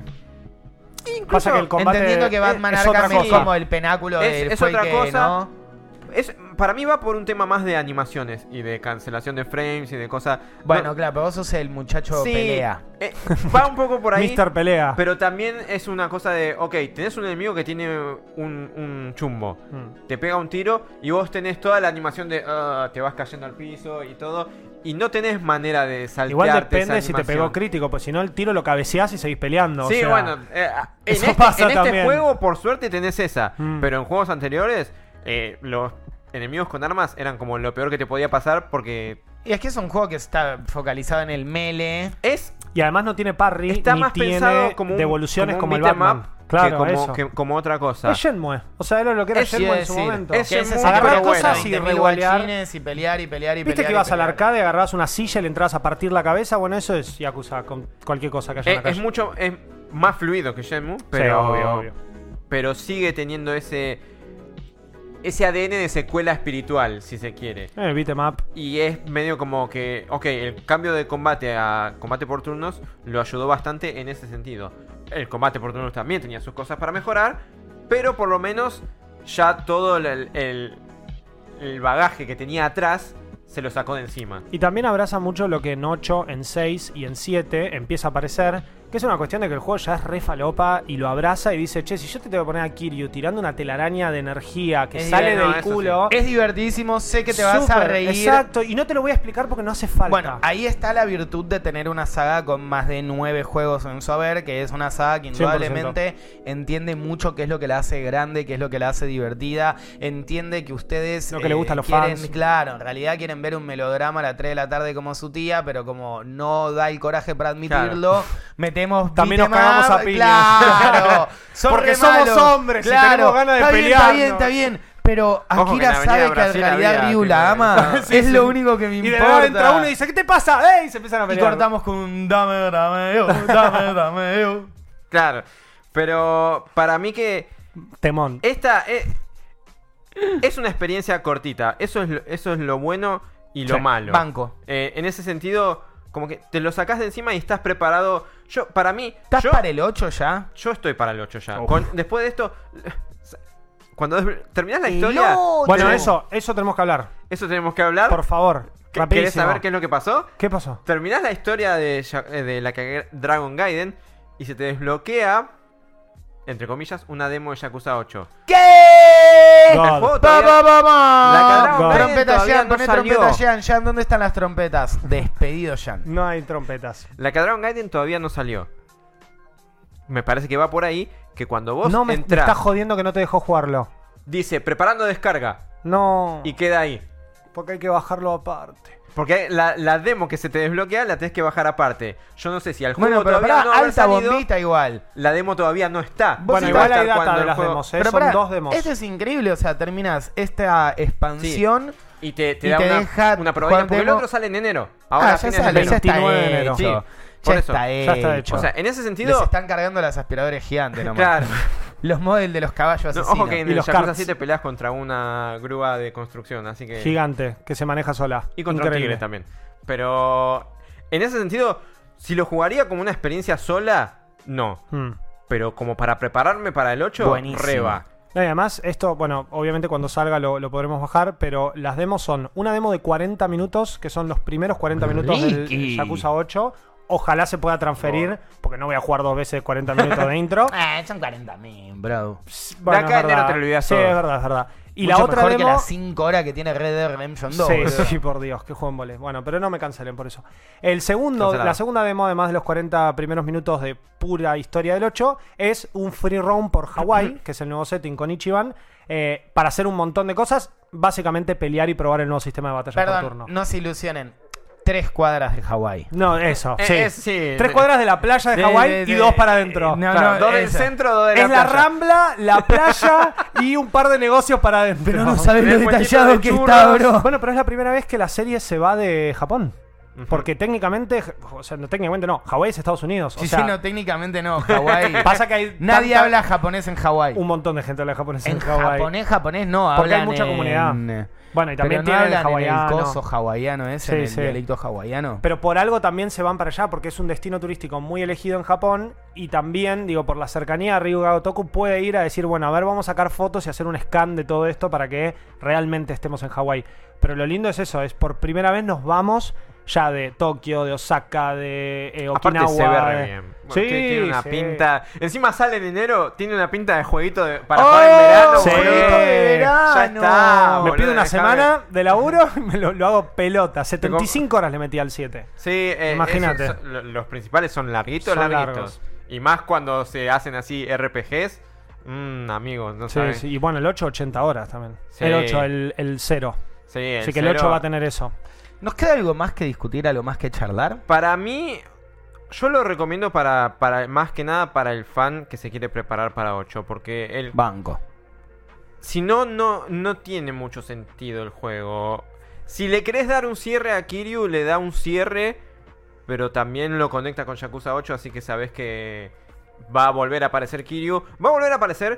Pasa que el combate Entendiendo que Batman es otra Arkham es cosa. como el penáculo del es fue otra que, cosa. ¿no? Para mí va por un tema más de animaciones y de cancelación de frames y de cosas. Bueno, No- claro, pero vos sos el muchacho Sí, pelea. va un poco por ahí. Mr. Pelea. Pero también es una cosa de, ok, tenés un enemigo que tiene un chumbo. Te pega un tiro y vos tenés toda la animación de te vas cayendo al piso y todo. Y no tenés manera de saltearte. Igual esa depende si te animación. pegó crítico, pues si no el tiro lo cabeceás y seguís peleando. Sí, o sea, bueno, en eso este, pasa en este también. juego por suerte tenés esa. Mm. Pero en juegos anteriores, los enemigos con armas eran como lo peor que te podía pasar porque Y es que es un juego que está focalizado en el melee. es... Y además no tiene parry, Está ni más tiene pensado como un, devoluciones como, un el beat 'em Batman. up Claro, que eso. como otra cosa. Es Shenmue. O sea, era lo que era Es- Shenmue en es su decir, momento. es que ese Shenmue, agarrar pero bueno, cosas y 20.000 revolear. guachines y pelear y pelear y ¿Viste pelear que y ibas al pelear? arcade, agarrabas una silla y le entrabas a partir la cabeza? Bueno, eso es Yakuza, con cualquier cosa que haya en la Es calle. es más fluido que Shenmue, pero, Sí, obvio. pero sigue teniendo ese ADN de secuela espiritual, si se quiere. Beat 'em up. Y es medio como que, ok, el cambio de combate a combate por turnos lo ayudó bastante en ese sentido. El combate por turnos también tenía sus cosas para mejorar, pero por lo menos ya todo el bagaje que tenía atrás se lo sacó de encima. Y también abraza mucho lo que en 8, en 6 y en 7 empieza a aparecer, que es una cuestión de que el juego ya es re falopa y lo abraza y dice, che, si yo te tengo que poner a Kiryu tirando una telaraña de energía que Es sale bien, no, del eso culo... Es divertidísimo, sé que te vas a súper, reír. Exacto, y no te lo voy a explicar porque no hace falta. Bueno, ahí está la virtud de tener una saga con más de 9 juegos en su haber, que es una saga que 100%. indudablemente entiende mucho qué es lo que la hace grande, qué es lo que la hace divertida, entiende que ustedes Lo que le gusta a los quieren, fans. claro, en realidad quieren ver un melodrama a las 3 de la tarde como su tía, pero como no da el coraje para admitirlo, metemos También nos beat 'em cagamos up, a piñas. Claro, son Porque re somos malos, hombres y tenemos ganas de está bien, pelearnos. está bien. Pero Ojo que Akira en la Avenida sabe que en Brasil realidad había Ryu que- la ama. Sí, es sí. lo único que me Y de importa. verdad entra uno y dice, ¿qué te pasa? ¡Ey! Y se empiezan a Y pelear. cortamos con un dame yo, dame yo. Claro, pero para mí que Temón. esta es una experiencia cortita. Eso es lo bueno y lo Sí, malo. banco. En ese sentido, como que te lo sacás de encima y estás preparado. Para mí, ¿Estás para el 8 ya? yo estoy para el 8 ya. Uf. Después de esto, cuando terminás la historia, El 8. Bueno, tenemos- eso tenemos que hablar. eso tenemos que hablar. Por favor. ¿Querés Rapidísimo. saber qué es lo que pasó? ¿Qué pasó? Terminás la historia de la Dragon Gaiden y se te desbloquea, entre comillas, una demo de Yakuza 8. ¿Qué? El God. juego Va, todavía- va, va, va. La que Dragon Gaiden Trompeta todavía Jan, no poné salió. trompeta Jan. Jan, ¿dónde están las trompetas? Despedido Jan. No hay trompetas. La que Dragon Gaiden todavía no salió. Me parece que va por ahí, que cuando vos No me entrás, está jodiendo que no te dejó jugarlo. dice preparando descarga No. y queda ahí. Porque hay que bajarlo aparte. Porque la demo que se te desbloquea la tenés que bajar aparte. Yo no sé si al juego pero todavía no haber alta salido, bombita igual. la demo todavía no está. Bueno, igual hay data de las demos, Pero son pará, 2 demos. Esto es increíble, o sea, terminás esta expansión Y te y da te una deja probadita. jugar Porque el demo. otro sale en enero. Ahora Ya fines de sale, enero. ya está 29 de enero. hecho. Sí, Ya por eso. está Ya está hecho. O sea, en ese Les sentido... están cargando las aspiradores gigantes nomás. Claro. Los models de los caballos No, asesinos. ojo que en Y el los Yakuza karts. 7 peleas contra una grúa de construcción, así que... Gigante, que se maneja sola. Y contra un Increíble. tigre también. Pero en ese sentido, si lo jugaría como una experiencia sola, no. Pero como para prepararme para el 8, Buenísimo. reba. No, y además, esto, bueno, obviamente cuando salga lo podremos bajar, pero las demos son una demo de 40 minutos, que son los primeros 40 minutos del Ricky. Yakuza 8. Ojalá se pueda transferir, porque no voy a jugar 2 veces 40 minutos de intro. Son 40.000, bro. Bueno, acá es en enero verdad. te lo olvidás Sí, todo. es verdad, es verdad. Y Mucho la otra mejor demo... que las 5 horas que tiene Red Dead Redemption 2. Sí, boludo. sí, por Dios, qué juego en vole. Bueno, pero no me cancelen por eso. La Cancelado. segunda demo, además de los 40 primeros minutos de pura historia del 8, es un free roam por Hawái, que es el nuevo setting con Ichiban, para hacer un montón de cosas, básicamente pelear y probar el nuevo sistema de batalla por Perdón, turno. no se ilusionen. 3 cuadras de Hawái. No, eso, sí. sí. 3 cuadras de la playa de Hawái y 2 para adentro. No, Claro, no, 2 del eso. centro, 2 de la Es la playa. Rambla, la playa y un par de negocios para adentro. Pero no sabes lo El puestito detallado de que churros. está, bro. Bueno, pero es la primera vez que la serie se va de Japón. Porque técnicamente, o sea, no, técnicamente no, Hawái es Estados Unidos. O Sí, sea, sí, no, técnicamente no. Hawái. pasa que hay Nadie tanta- habla japonés en Hawái. un montón de gente habla japonés en En Hawái. japonés no, Porque hay hablan mucha comunidad. en- Bueno, y también pero no tienen el hablan en el hawaiano. coso hawaiano ese, Sí, en el sí. dialecto hawaiano. Pero por algo también se van para allá, porque es un destino turístico muy elegido en Japón. Y también, digo, por la cercanía, Ryuga Gotoku puede ir a decir, bueno, a ver, vamos a sacar fotos y hacer un scan de todo esto para que realmente estemos en Hawái. Pero lo lindo es eso, es por primera vez nos vamos ya de Tokio, de Osaka, de Aparte Okinawa. se ve re bien. Bueno, Sí, tiene una sí. pinta. Encima sale en enero, tiene una pinta de jueguito para jugar en verano. sí. boludo. Jueguito de verano. Ya está. Me boludo, pido una dejame. semana de laburo y me lo hago pelota. 75 horas le metí al 7. Sí, Imagínate. Los principales son larguitos, Son larguitos. largos. Y más cuando se hacen así RPGs. Amigos, no Sí, saben. sí. Y bueno, el 8, 80 horas también. Sí. El 8, el 0. Sí, Así que el 8 va a tener eso. ¿Nos queda algo más que discutir, algo más que charlar? Para mí, yo lo recomiendo para más que nada para el fan que se quiere preparar para 8. Porque el Banco. si no tiene mucho sentido el juego. Si le querés dar un cierre a Kiryu, le da un cierre, pero también lo conecta con Yakuza 8, así que sabes que va a volver a aparecer Kiryu. Va a volver a aparecer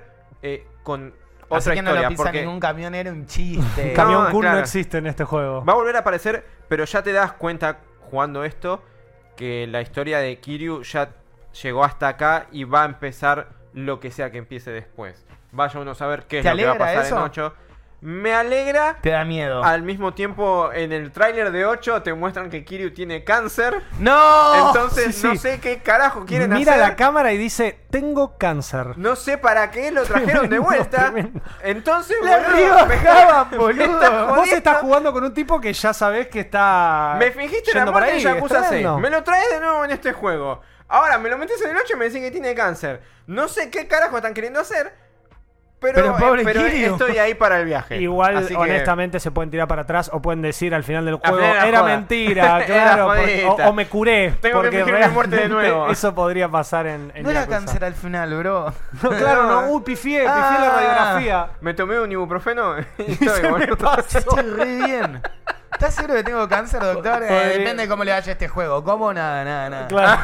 con otra Así que no historia, lo pisa porque ningún camionero, un chiste. Camión No, Cool claro. no existe en este juego. va a volver a aparecer, pero ya te das cuenta jugando esto que la historia de Kiryu ya llegó hasta acá y va a empezar lo que sea que empiece después. Vaya uno a saber qué es ¿Te lo que va a alegra pasar eso? en 8. Me alegra. Te da miedo. Al mismo tiempo, en el tráiler de 8 te muestran que Kiryu tiene cáncer. ¡No! Entonces sí, no sí. sé qué carajo quieren Mira hacer. la cámara y dice, tengo cáncer. No sé para qué lo trajeron de Tremendo, vuelta. tremendo. Entonces, Le boludo, rebajaban, me boludo. estás Vos jodiendo. estás jugando con un tipo que ya sabés que está... Me fingiste la yendo por muerte ahí, de Yakuza es 6. tremendo. Me lo traes de nuevo en este juego. Ahora me lo metes en el 8 y me decís que tiene cáncer. No sé qué carajo están queriendo hacer. Pero pobre pero Kiryu. estoy ahí para el viaje. Igual, Así que- honestamente, se pueden tirar para atrás o pueden decir al final del juego, final era era joda. mentira, Era claro, jodita. o me curé. Tengo que porque fingir mi realmente muerte de nuevo. Eso podría pasar en No era Yakuza. cáncer al final, bro. No, claro, no, pifié la radiografía. Me tomé un ibuprofeno y Se estoy, me boludo. pasó. Estoy re bien. ¿Estás seguro que tengo cáncer, doctor? Podría- Depende de cómo le vaya este juego. ¿Cómo? Nada. Claro.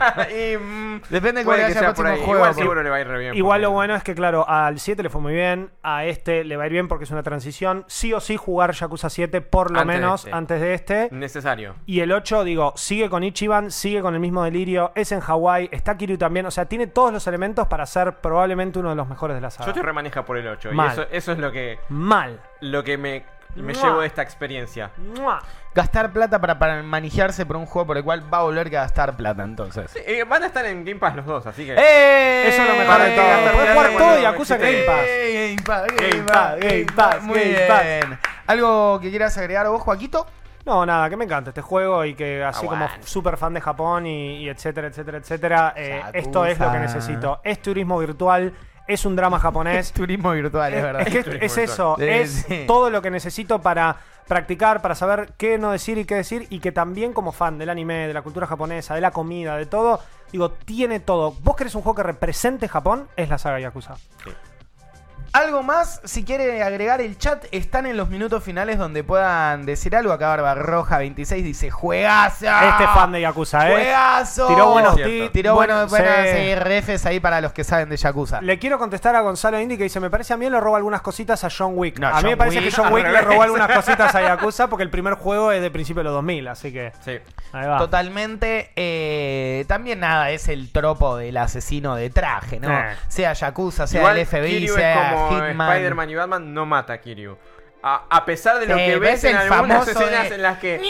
Y, Depende de cómo le puede que vaya sea el por próximo ahí. juego. Igual porque- seguro le va a ir re bien. Igual lo porque- bueno es que, claro, al 7 le fue muy bien, a este le va a ir bien porque es una transición. Sí o sí jugar Yakuza 7, por lo Antes de menos, este. antes de este. Necesario. Y el 8, digo, sigue con Ichiban, sigue con el mismo delirio, es en Hawái, está Kiryu también, o sea, tiene todos los elementos para ser probablemente uno de los mejores de la saga. Yo te remaneja por el 8. Mal. Y eso es lo que Mal. me ¡Mua! llevo de esta experiencia. ¡Mua! Gastar plata para manejarse por un juego por el cual va a volver a gastar plata, entonces. Sí, van a estar en Game Pass los dos, así que. Eso es lo mejor de todo. Podés jugar todo Yakuza en Game Pass. Game Pass, Game Pass, Game Pass, Muy Game Pass. bien. ¿Algo que quieras agregar vos, Joaquito? No, nada, que me encanta este juego y que así como Aguante. súper fan de Japón y etcétera, etcétera, etcétera, Yakuza. esto es lo que necesito. Es turismo virtual, es un drama japonés. Turismo virtual, es verdad. Es que Turismo es virtual. eso, Sí, es sí. todo lo que necesito para practicar, para saber qué no decir y qué decir, y que también como fan del anime, de la cultura japonesa, de la comida, de todo, digo, tiene todo. Vos querés un juego que represente Japón, es la saga Yakuza. Sí. Algo más, si quiere agregar el chat, están en los minutos finales donde puedan decir algo. Acá Barbarroja 26 dice, ¡juegazo! Este fan de Yakuza, ¡Juegazo! Tiró buenos Tiró buenas sí. refes ahí para los que saben de Yakuza. Le quiero contestar a Gonzalo Indy que dice, me parece a mí le roba algunas cositas a John Wick. No, a mí John me parece Wick, que John Wick le robó algunas cositas a Yakuza porque el primer juego es de principio de los 2000, así que... Sí. Ahí va. Totalmente. También nada, es el tropo del asesino de traje, ¿no? Sea Yakuza, sea Igual, el FBI, Kiryu sea es como Hitman. Spider-Man y Batman, no mata a Kiryu. A pesar de lo que ves ves en el algunas famoso escenas de- en las que...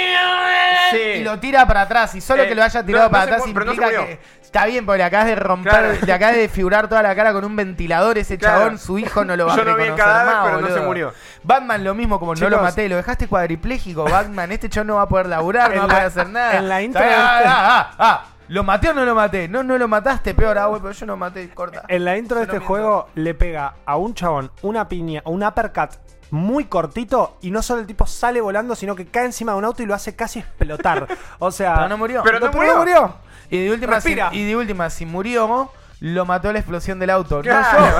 Y lo tira para atrás. Y solo que lo haya tirado no para se atrás mu- pero no implica se murió. que está bien, porque le acabas de romper, Claro. le acabas de desfigurar toda la cara con un ventilador. Ese Claro. chabón, su hijo no lo va a Yo no vi reconocer el cadáver, más, pero no boludo. se murió. Batman lo mismo, como no Chicos, lo maté, lo dejaste cuadripléjico, Batman. Este chabón no va a poder laburar, no en va a la- poder hacer nada. en la intro ¿Lo maté o no lo maté? No lo mataste, peor, güey, pero yo no maté, corta. En la intro de Yo no este miento. juego le pega a un chabón una piña o un uppercut muy cortito y no solo el tipo sale volando, sino que cae encima de un auto y lo hace casi explotar. O sea... Pero no murió. Pero no murió. murió. Y de última, si murió, lo mató la explosión del auto. Claro.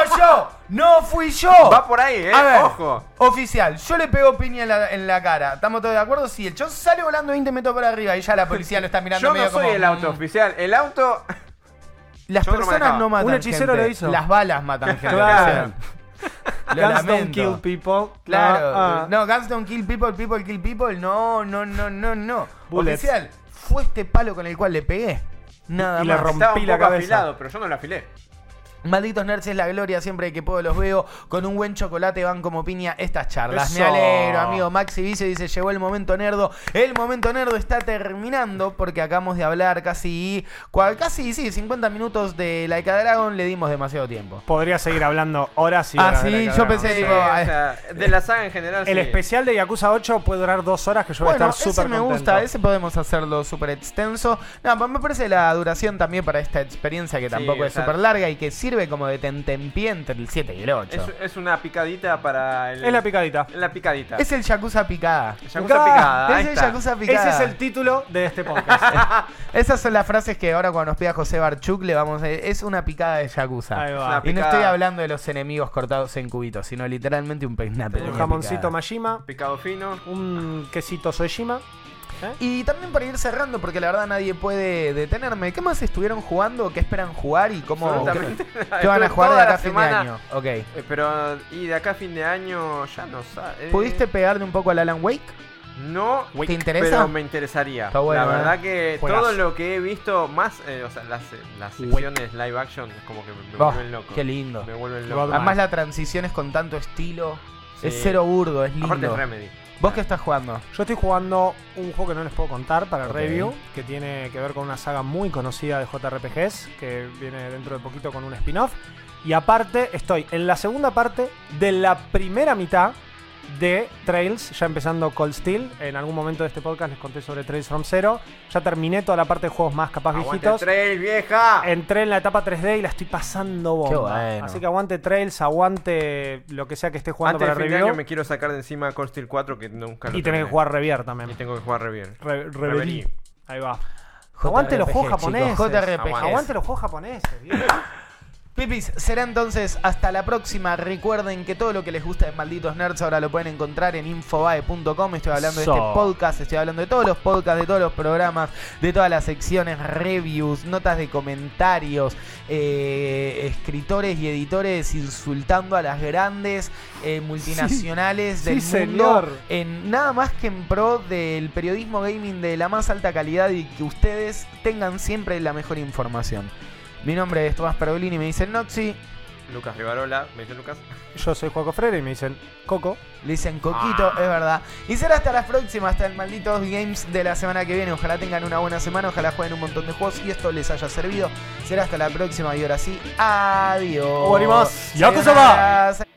No fui yo. Va por ahí, A ver, ojo. oficial, yo le pego piña en la cara. ¿Estamos todos de acuerdo? Sí, el chon sale volando 20 metros por arriba y ya la policía lo está mirando Yo medio no soy como, el auto oficial. El auto... Las yo no personas manejaba. no matan Un hechicero gente. lo hizo. Las balas matan gente. Claro. Lo Guns don't lamento. kill people. Claro. No, guns don't kill people, people kill people. No. Bullets. Oficial, fue este palo con el cual le pegué. Nada Y le más. rompí Estaba un la poco cabeza. afilado, pero yo no lo afilé. Malditos nerds es la gloria, siempre que puedo los veo. Con un buen chocolate van como piña estas charlas. Eso. Me alegro, amigo. Maxi Vice dice, llegó el momento nerdo. El momento nerdo está terminando porque acabamos de hablar casi 50 minutos de Like a Dragon. Le dimos demasiado tiempo. Podría seguir hablando horas y horas. Sí, de la yo Dragon. pensé, Sí, tipo, o sea, de la saga en general, El sí. especial de Yakuza 8 puede durar 2 horas que yo voy a Bueno, estar ese súper me contento. gusta, ese podemos hacerlo súper extenso. No, me parece la duración también para esta experiencia que tampoco o es sea, súper larga y que sirve como de tentempié entre el 7 y el 8. Es una picadita para el... Es la picadita. La picadita. Es el Yakuza picada. Yakuza picada, ahí Es el está. Yakuza picada. Ese es el título de este podcast. Esas son las frases que ahora cuando nos pida José Barchuk le vamos a decir. Es una picada de Yakuza. Ahí va. Una Y no picada. estoy hablando de los enemigos cortados en cubitos, sino literalmente un peinate. Un jamoncito Majima, Picado fino. un quesito Soejima. Y también para ir cerrando, porque la verdad nadie puede detenerme. ¿Qué más estuvieron jugando? ¿Qué esperan jugar? ¿Y cómo? Absolutamente. ¿Qué van a jugar de Toda acá la a fin semana. de año? Ok. Pero, y de acá a fin de año ya no sabes. ¿Pudiste pegarle un poco al Alan Wake? No, ¿Te interesa? pero me interesaría. Está bueno, la verdad que Juegazo. todo lo que he visto, más, o sea, las secciones live action, es como que me Oh, vuelven loco. qué lindo. Me vuelven God, loco. Además la transición es con tanto estilo. Sí. Es cero burdo, es lindo. Aparte es Remedy. ¿Vos qué estás jugando? Yo estoy jugando un juego que no les puedo contar para el Ok. review, que tiene que ver con una saga muy conocida de JRPGs, que viene dentro de poquito con un spin-off. Y aparte, estoy en la segunda parte de la primera mitad de Trails, ya empezando Cold Steel. En algún momento de este podcast les conté sobre Trails from Zero. Ya terminé toda la parte de juegos más capaz ¡Aguante viejitos. Trail, vieja! Entré en la etapa 3D y la estoy pasando bomba. Qué bueno. Así que aguante Trails, aguante lo que sea que esté jugando Antes de para fin de review. año me quiero sacar de encima Cold Steel 4 que nunca lo Y tenés que terminé. jugar Revier también. Y tengo que jugar Revier. Reverie. Ahí va. Aguante los juegos chicos, japoneses. JRPG. Aguante los juegos japoneses. Bien. Pipis, será entonces hasta la próxima. Recuerden que todo lo que les gusta de Malditos Nerds ahora lo pueden encontrar en infobae.com. Estoy hablando de este podcast, estoy hablando de todos los podcasts, de todos los programas, de todas las secciones, reviews, notas de comentarios, escritores y editores insultando a las grandes multinacionales del sí, mundo. señor. En nada más que en pro del periodismo gaming de la más alta calidad y que ustedes tengan siempre la mejor información. Mi nombre es Tomás Pergolini, me dicen Noxy, Lucas Rivarola, ¿me dice Lucas? Yo soy Juaco Freire y me dicen Coco. le dicen Coquito, es verdad. Y será hasta la próxima, hasta el Malditos Games de la semana que viene. Ojalá tengan una buena semana, ojalá jueguen un montón de juegos y esto les haya servido. Será hasta la próxima y ahora sí, adiós. Yakuza va. Sayonara.